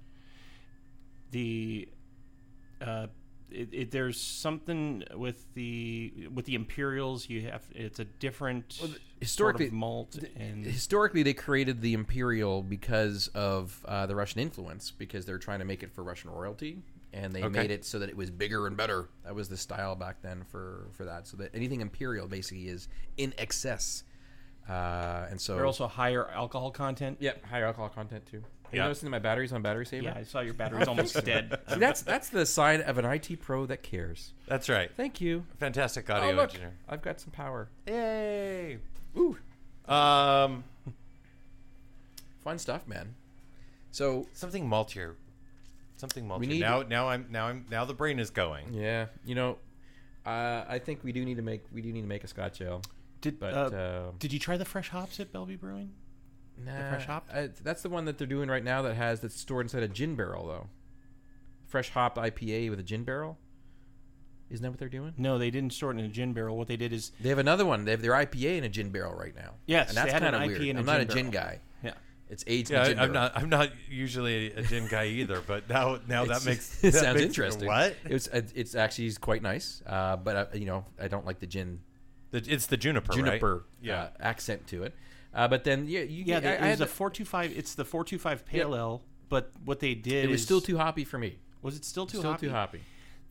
There's something with the Imperials. It's a different historically sort of malt. And historically, they created the Imperial because of the Russian influence, because they're trying to make it for Russian royalty, and they made it so that it was bigger and better. That was the style back then for that. So that anything Imperial basically is in excess, and so they're also higher alcohol content. Yep, higher alcohol content too. Are you Yeah. noticing that my battery's on battery saver? Yeah, I saw your battery's almost dead. See, that's the sign of an IT pro that cares. That's right. Thank you. Fantastic audio Oh, look, engineer. I've got some power. Yay! Ooh, Um, fun stuff, man. So something maltier. Something maltier. We need- now the brain is going. yeah, I think we do need to make a Scotch ale. Did you try the fresh hops at Bellevue Brewing? Nah, fresh hop? That's the one that they're doing right now that's stored inside a gin barrel, though. Fresh hop IPA with a gin barrel. Isn't that what they're doing? No, they didn't store it in a gin barrel. What they did is They have another one. They have their IPA in a gin barrel right now. Yes, and that's they had kind an of IPA weird. in a I'm not a gin gin barrel. guy. yeah. It's aged in Yeah, a gin barrel. I'm not usually a gin guy either, but now that makes it that sounds makes- interesting. What? It's actually quite nice, but I don't like the gin It's the juniper, right? Yeah. accent to it. But then Yeah, it was a 425. It's the 425 Pale Ale. But what they did It was is still too hoppy for me. Was it still too Still hoppy? too hoppy.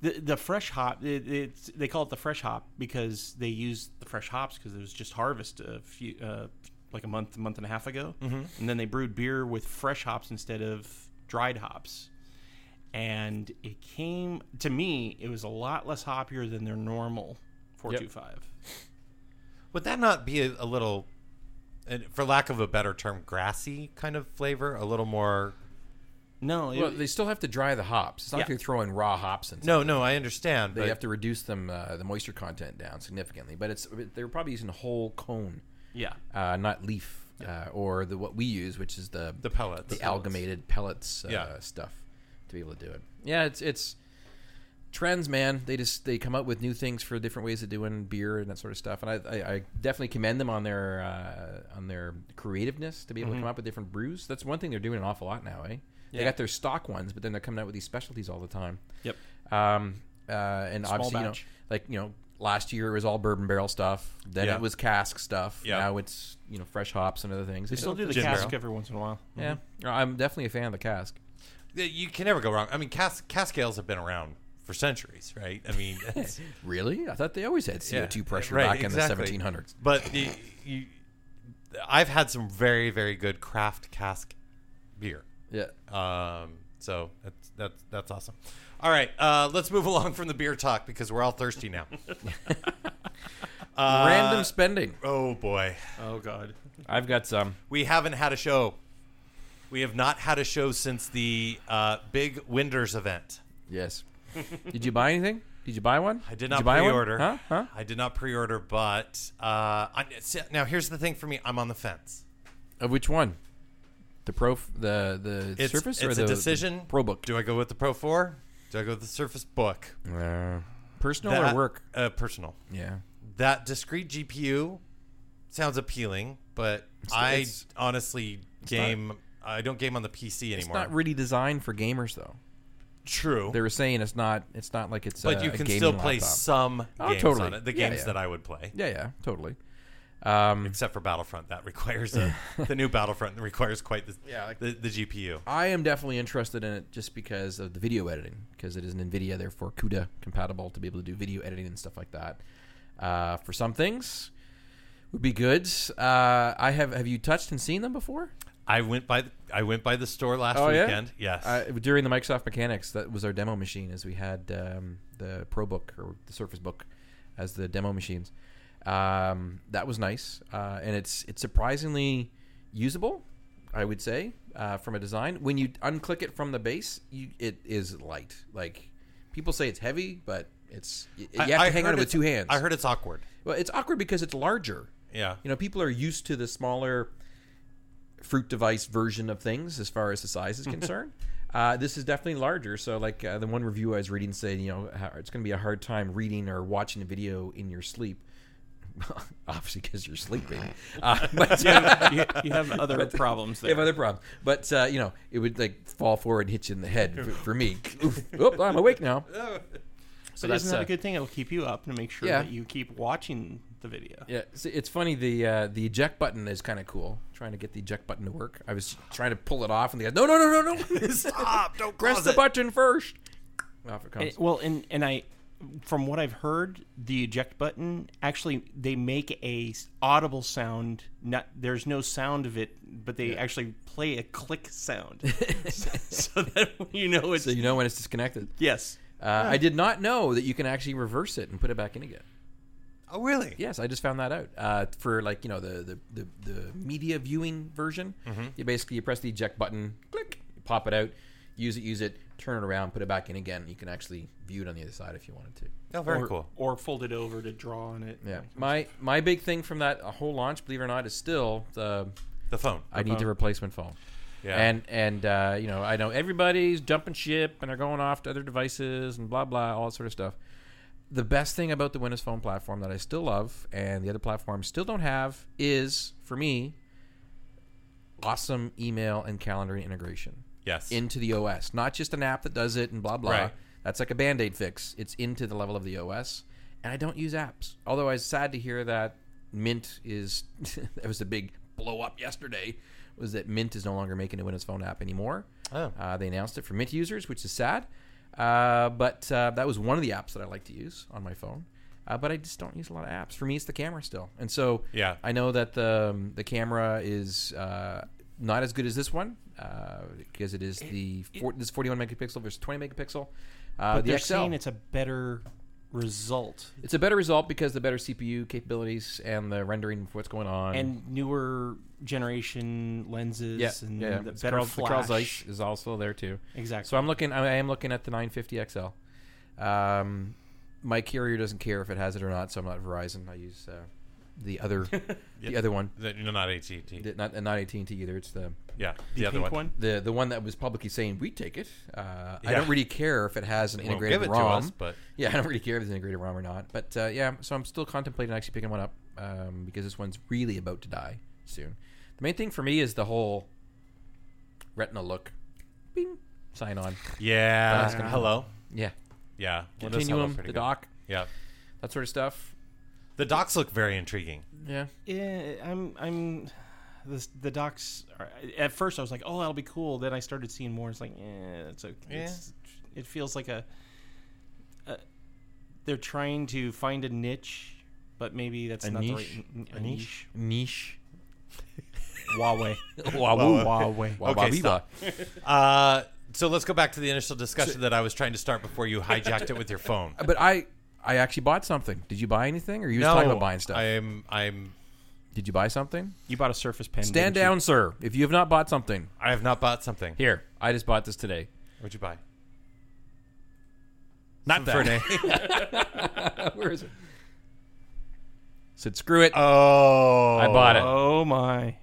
The fresh hop, they call it the fresh hop because they use the fresh hops because it was just harvest a few like a month and a half ago, and then they brewed beer with fresh hops instead of dried hops. And it came to me, it was a lot less hoppier than their normal 425. Would that not be a little, for lack of a better term, grassy kind of flavor? A little more. No, Well, they still have to dry the hops. It's not like you're throwing raw hops in. No, I understand. They have to reduce them the moisture content down significantly. But they're probably using a whole cone, not leaf or what we use, which is the pellets, the amalgamated pellets stuff to be able to do it. Yeah, it's trends, man. They come up with new things for different ways of doing beer and that sort of stuff. And I definitely commend them on their creativeness to be able to come up with different brews. That's one thing they're doing an awful lot now, eh? They got their stock ones, but then they're coming out with these specialties all the time. Yep. And Small obviously, batch. last year it was all bourbon barrel stuff. Then it was cask stuff. Yeah. Now it's fresh hops and other things. They still do the cask every once in a while. Yeah, I'm definitely a fan of the cask. You can never go wrong. I mean, cask ales have been around for centuries, right? I mean, really? I thought they always had CO2 pressure right, back exactly. in the 1700s. But I've had some very, very good craft cask beer. Yeah. So that's awesome. All right, let's move along from the beer talk because we're all thirsty now. Random spending. Oh boy. Oh God. I've got some. We haven't had a show. We have not had a show since the big Winders event. Yes. Did you buy anything? Did you buy one? I did not buy pre-order. one? Huh? I did not pre-order, but now here's the thing for me. I'm on the fence. Of which one? The Pro, the Surface, or it's the a decision. the Pro Book? Do I go with the Pro 4? Do I go with the Surface Book? Personal or work? Personal. Yeah. That discrete GPU sounds appealing, but I honestly I don't game on the PC anymore. It's not really designed for gamers, though. True. They were saying it's not like it's. But you can still play some games on it. The games that I would play. Yeah, totally. Except for Battlefront, that requires the new Battlefront requires quite the GPU. I am definitely interested in it just because of the video editing, because it is an NVIDIA, therefore CUDA compatible to be able to do video editing and stuff like that. For some things, would be good. Have you touched and seen them before? I went by the store last weekend. Yeah? Yes, during the Microsoft Mechanics, that was our demo machine, as we had the Pro Book or the Surface Book as the demo machines. That was nice, and it's surprisingly usable, I would say, from a design. When you unclick it from the base, it is light. Like, people say it's heavy, but you have to hang on it with two hands. I heard it's awkward. Well, it's awkward because it's larger. Yeah. People are used to the smaller fruit device version of things as far as the size is concerned. This is definitely larger. So, the one review I was reading said, it's going to be a hard time reading or watching a video in your sleep. Obviously, because you're sleeping. But you have other problems there. You have other problems. But, it would fall forward and hit you in the head for me. Oop, I'm awake now. So isn't that a good thing? It'll keep you up and make sure that you keep watching the video. Yeah, it's funny. The eject button is kind of cool. Trying to get the eject button to work. I was trying to pull it off, and they go, no, stop! Don't press the button first. Off it comes. And I, from what I've heard, the eject button actually they make a audible sound. There's no sound of it, but they actually play a click sound, so that you know it's. So you know when it's disconnected. Yes. I did not know that you can actually reverse it and put it back in again. Oh, really? Yes, I just found that out. For the media viewing version, you press the eject button, click, you pop it out, use it, turn it around, put it back in again. You can actually view it on the other side if you wanted to. Oh, very cool. Or fold it over to draw on it. Yeah. My big thing from that whole launch, believe it or not, is still the phone. I need the replacement phone. Yeah. And I know everybody's jumping ship and they're going off to other devices and blah blah, all that sort of stuff. The best thing about the Windows Phone platform that I still love and the other platforms still don't have is, for me, awesome email and calendar integration. Yes. Into the OS. Not just an app that does it and blah blah. Right. That's like a Band-Aid fix. It's into the level of the OS. And I don't use apps. Although I was sad to hear that Mint is that was a big blow up yesterday, was that Mint is no longer making a Windows Phone app anymore. Oh. They announced it for Mint users, which is sad. But that was one of the apps that I like to use on my phone. But I just don't use a lot of apps. For me, it's the camera still. And so I know that the camera is not as good as this one because it is this 41 megapixel versus 20 megapixel. But the they're XL, saying it's a better result. It's a better result because the better CPU capabilities and the rendering of what's going on. And newer generation lenses and the better flash. The Carl Zeiss is also there too. Exactly. So I am looking at the 950 XL. My carrier doesn't care if it has it or not, so I'm not Verizon. I use the other the other one. Not AT&T. Not AT&T either. It's the other one. The one that was publicly saying we take it. I don't really care if it has an integrated ROM. To us, but I don't really care if it's an integrated ROM or not. But so I'm still contemplating actually picking one up because this one's really about to die soon. The main thing for me is the whole Retina look. Bing. Sign on. Yeah. Hello. Yeah. Yeah. Continuum, the dock. Yeah. That sort of stuff. The docks look very intriguing. Yeah. Yeah, the docks are, at first I was like, oh, that'll be cool. Then I started seeing more. It's like, it feels like they're trying to find a niche, but maybe that's not the right niche. Huawei. Okay, stop. So let's go back to the initial discussion that I was trying to start before you hijacked it with your phone. But I actually bought something. Did you buy anything, or you just talking about buying stuff? I'm. Did you buy something? You bought a Surface Pen. Stand down, sir. If you have not bought something, I have not bought something. Here, I just bought this today. What'd you buy? Not that. Where is it? Said screw it. Oh, I bought it. Oh my.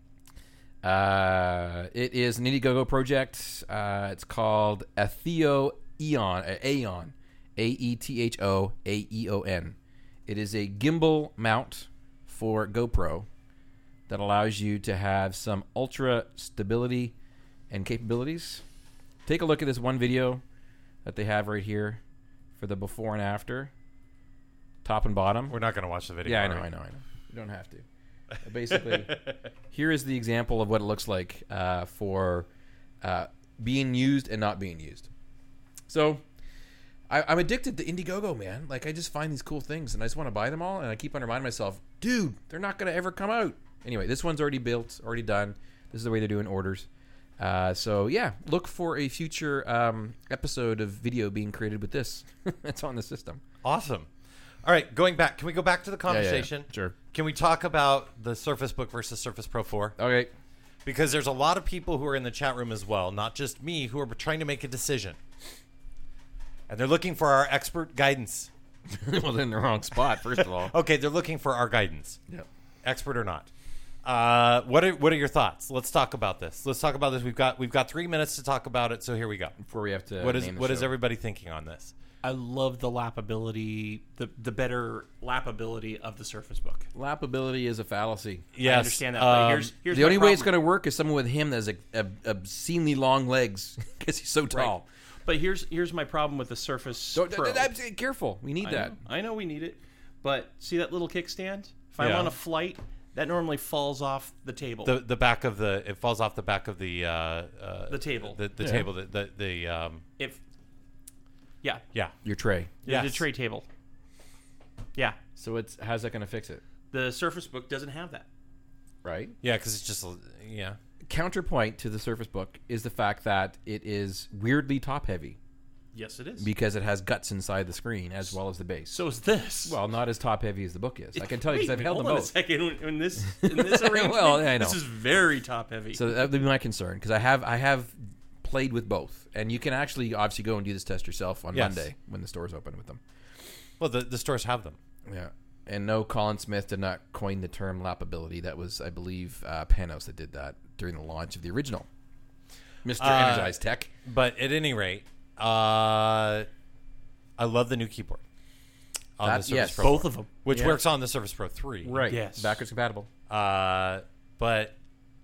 It is an Indiegogo project. It's called Aethon. Aethon. AETHOAEON. It is a gimbal mount for GoPro that allows you to have some ultra stability and capabilities. Take a look at this one video that they have right here for the before and after, top and bottom. We're not going to watch the video. Yeah, I know. You don't have to. Basically, here is the example of what it looks like for being used and not being used. So I'm addicted to Indiegogo, man. Like, I just find these cool things, and I just want to buy them all, and I keep on reminding myself, dude, they're not going to ever come out. Anyway, this one's already built, already done. This is the way they're doing orders. So, look for a future episode of video being created with this. It's on the system. Awesome. All right, going back. Can we go back to the conversation? Yeah. Sure. Can we talk about the Surface Book versus Surface Pro 4? Okay. Because there's a lot of people who are in the chat room as well, not just me, who are trying to make a decision. And they're looking for our expert guidance. Well, they're in the wrong spot, first of all. Okay, they're looking for our guidance. Yep. Expert or not. What are your thoughts? Let's talk about this. We've got 3 minutes to talk about it, so here we go. Before we have to What is everybody thinking on this? I love the lappability, the better lappability of the Surface Book. Lappability is a fallacy. Yes. I understand that. But here's the only my way it's problem. going to work is someone with him that has obscenely long legs because he's so tall. Right. But here's my problem with the Surface Pro. Careful. We need that. I know we need it. But see that little kickstand? If I'm on a flight, that normally falls off the table. The back of it falls off the back of the table. The table. Yeah. Your tray. Yes. The tray table. Yeah. So how's that going to fix it? The Surface Book doesn't have that. Right? Yeah, because it's just Counterpoint to the Surface Book is the fact that it is weirdly top heavy. Yes, it is. Because it has guts inside the screen as well as the base. So is this. Well, not as top heavy as the book is. I can tell you because I've held them both. Hold on a second. In this arrangement, well, I know. This is very top heavy. So that would be my concern because I have played with both, and you can actually obviously go and do this test yourself on Monday when the store's open with them. Well, the stores have them. Yeah. And no, Colin Smith did not coin the term lappability. That was, I believe, Panos that did that during the launch of the original Mr. Energized Tech. But at any rate, I love the new keyboard on the Surface Pro 4, both of them, which works on the Surface Pro 3. Right. Yes. Backwards compatible. But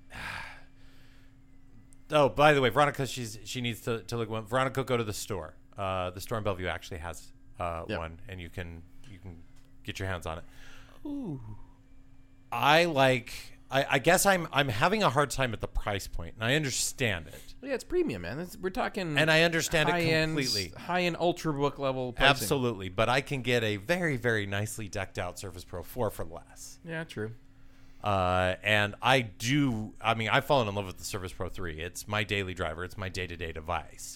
oh, by the way, Veronica, she needs to look. Veronica, go to the store. The store in Bellevue actually has one, and you can get your hands on it. Ooh. I like I guess I'm having a hard time at the price point, and I understand it. Yeah, it's premium, man. We're talking, and I understand it completely. High-end Ultrabook level pricing. Absolutely, but I can get a very, very nicely decked out Surface Pro 4 for less. Yeah, true. And I've fallen in love with the Surface Pro 3. It's my daily driver. It's my day-to-day device.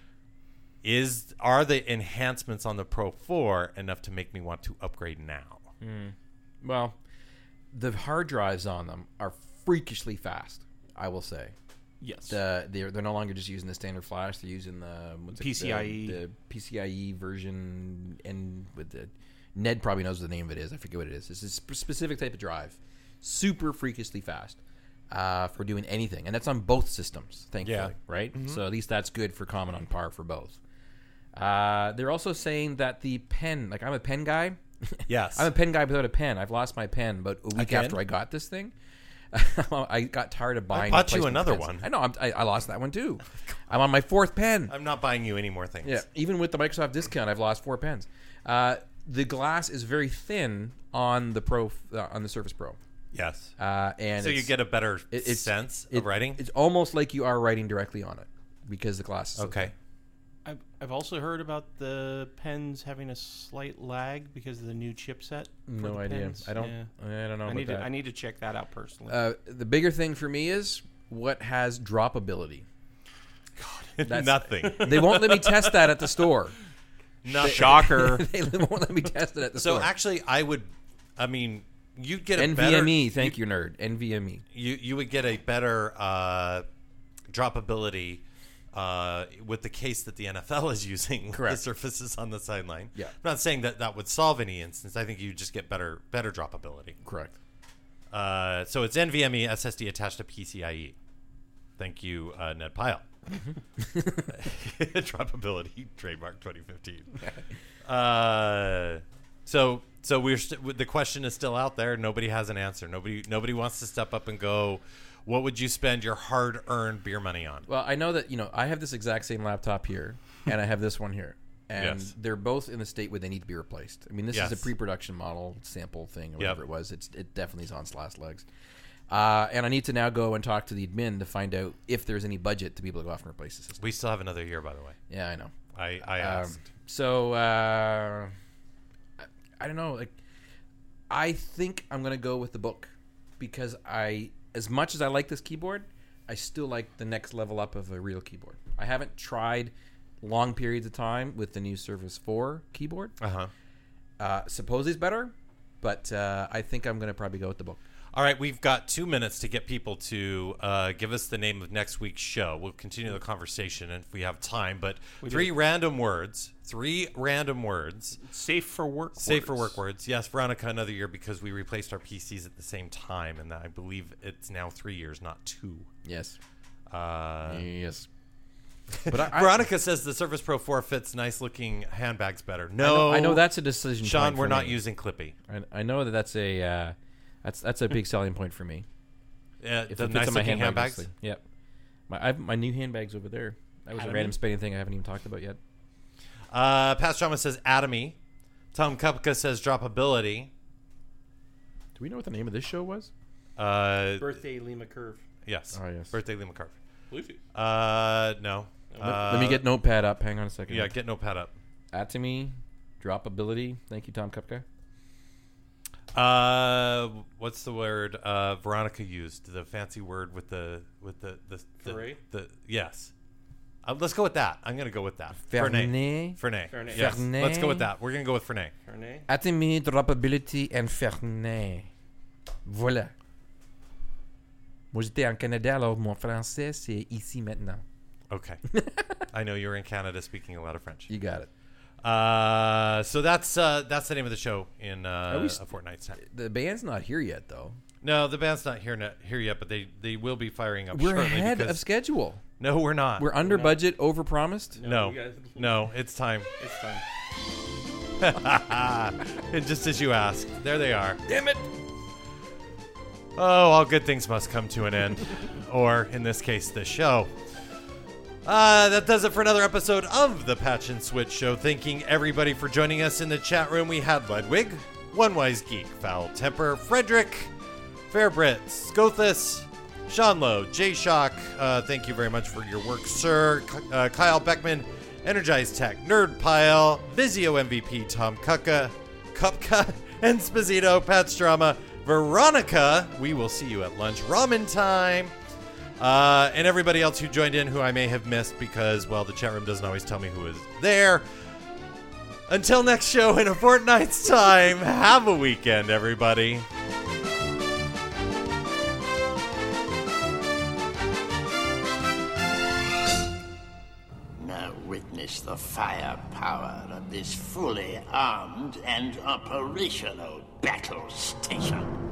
Are the enhancements on the Pro 4 enough to make me want to upgrade now? Well, the hard drives on them are freakishly fast, I will say. Yes. They're no longer just using the standard flash. They're using the PCIe. The PCIe version, and with the Ned probably knows what the name of it is. I forget what it is. It's a specific type of drive. Super freakishly fast for doing anything. And that's on both systems, thankfully, right? Mm-hmm. So at least that's good for common on par for both. They're also saying that the pen, like I'm a pen guy. Yes. I'm a pen guy without a pen. I've lost my pen about a week after I got this thing. I got tired of buying. I bought you another one. I know. I lost that one too. I'm on my fourth pen. I'm not buying you any more things. Yeah. Even with the Microsoft discount, I've lost 4 pens. The glass is very thin on the on the Surface Pro. Yes. And so you get a better sense of writing? It's almost like you are writing directly on it because the glass is okay. I've also heard about the pens having a slight lag because of the new chipset. No idea. Pens. I don't know about that. I need to check that out personally. The bigger thing for me is what has droppability. God, nothing. They won't let me test that at the store. Shocker. They won't let me test it at the store. So actually, you'd get a NVMe. better... Thank you, nerd. NVMe. You would get a better droppability with the case that the NFL is using. Correct. The surfaces on the sideline. Yeah. I'm not saying that would solve any instance. I think you just get better droppability. Correct. So it's NVMe SSD attached to PCIe. Thank you, Ned Pyle. Droppability trademark 2015. So the question is still out there. Nobody has an answer. Nobody wants to step up and go, what would you spend your hard-earned beer money on? Well, I know that I have this exact same laptop here, and I have this one here, and they're both in the state where they need to be replaced. I mean, this is a pre-production model sample thing or whatever it was. It definitely is on its last legs. And I need to now go and talk to the admin to find out if there's any budget to be able to go off and replace the system. We still have another year, by the way. Yeah, I know. I asked. So I don't know. Like, I think I'm gonna go with the book because as much as I like this keyboard, I still like the next level up of a real keyboard. I haven't tried long periods of time with the new Surface 4 keyboard. Supposedly it's better, but I think I'm gonna probably go with the book. All right, we've got 2 minutes to get people to give us the name of next week's show. We'll continue the conversation if we have time, but three random words. Safe for work words. Safe for work words. Yes, Veronica, another year because we replaced our PCs at the same time, and I believe it's now 3 years, not 2. Yes. Yes. But Veronica says the Surface Pro 4 fits nice-looking handbags better. No. I know that's a decision Sean, point we're for not me. using Clippy. I know that's a... That's a big selling point for me. If the nice looking handbags. Yep. My new handbags over there. That was a random spending thing I haven't even talked about yet. Pastrama says Atomy. Tom Kupka says Droppability. Do we know what the name of this show was? Birthday Lima Curve. Yes. Oh yes. Birthday Lima Curve. Luffy. No. Let me get Notepad up. Hang on a second. Yeah, get Notepad up. Atomy, Droppability. Thank you, Tom Kupka. What's the word Veronica used? The fancy word with the yes. Let's go with that. I'm going to go with that. Fernet. Yes. Fernet. Let's go with that. We're going to go with Fernet. Atomy, Droppability, and Fernet. Voilà. Moi, j'étais en Canada, alors mon français, c'est ici maintenant. Okay. I know you're in Canada speaking a lot of French. You got it. So that's the name of the show in a fortnight's time. The band's not here yet, though. No, the band's not here yet, but they will be firing up. We're shortly ahead of schedule. No, we're not. We're under budget, overpromised. No, it's time. It's time. And just as you asked, there they are. Damn it! Oh, all good things must come to an end, or in this case, this show. That does it for another episode of the Patch and Switch Show. Thanking everybody for joining us in the chat room. We had Ludwig, One Wise Geek, Foul Temper, Frederick, Fairbrit, Scothus, Sean Lowe, Jay Shock, thank you very much for your work, sir. Kyle Beckman, Energized Tech, Nerdpile, Vizio MVP, Tom Kupka, and Spazito, Pat's Drama, Veronica, we will see you at lunch, Ramen Time, and everybody else who joined in who I may have missed because, well, the chat room doesn't always tell me who is there. Until next show in a fortnight's time, have a weekend, everybody. Now witness the firepower of this fully armed and operational battle station.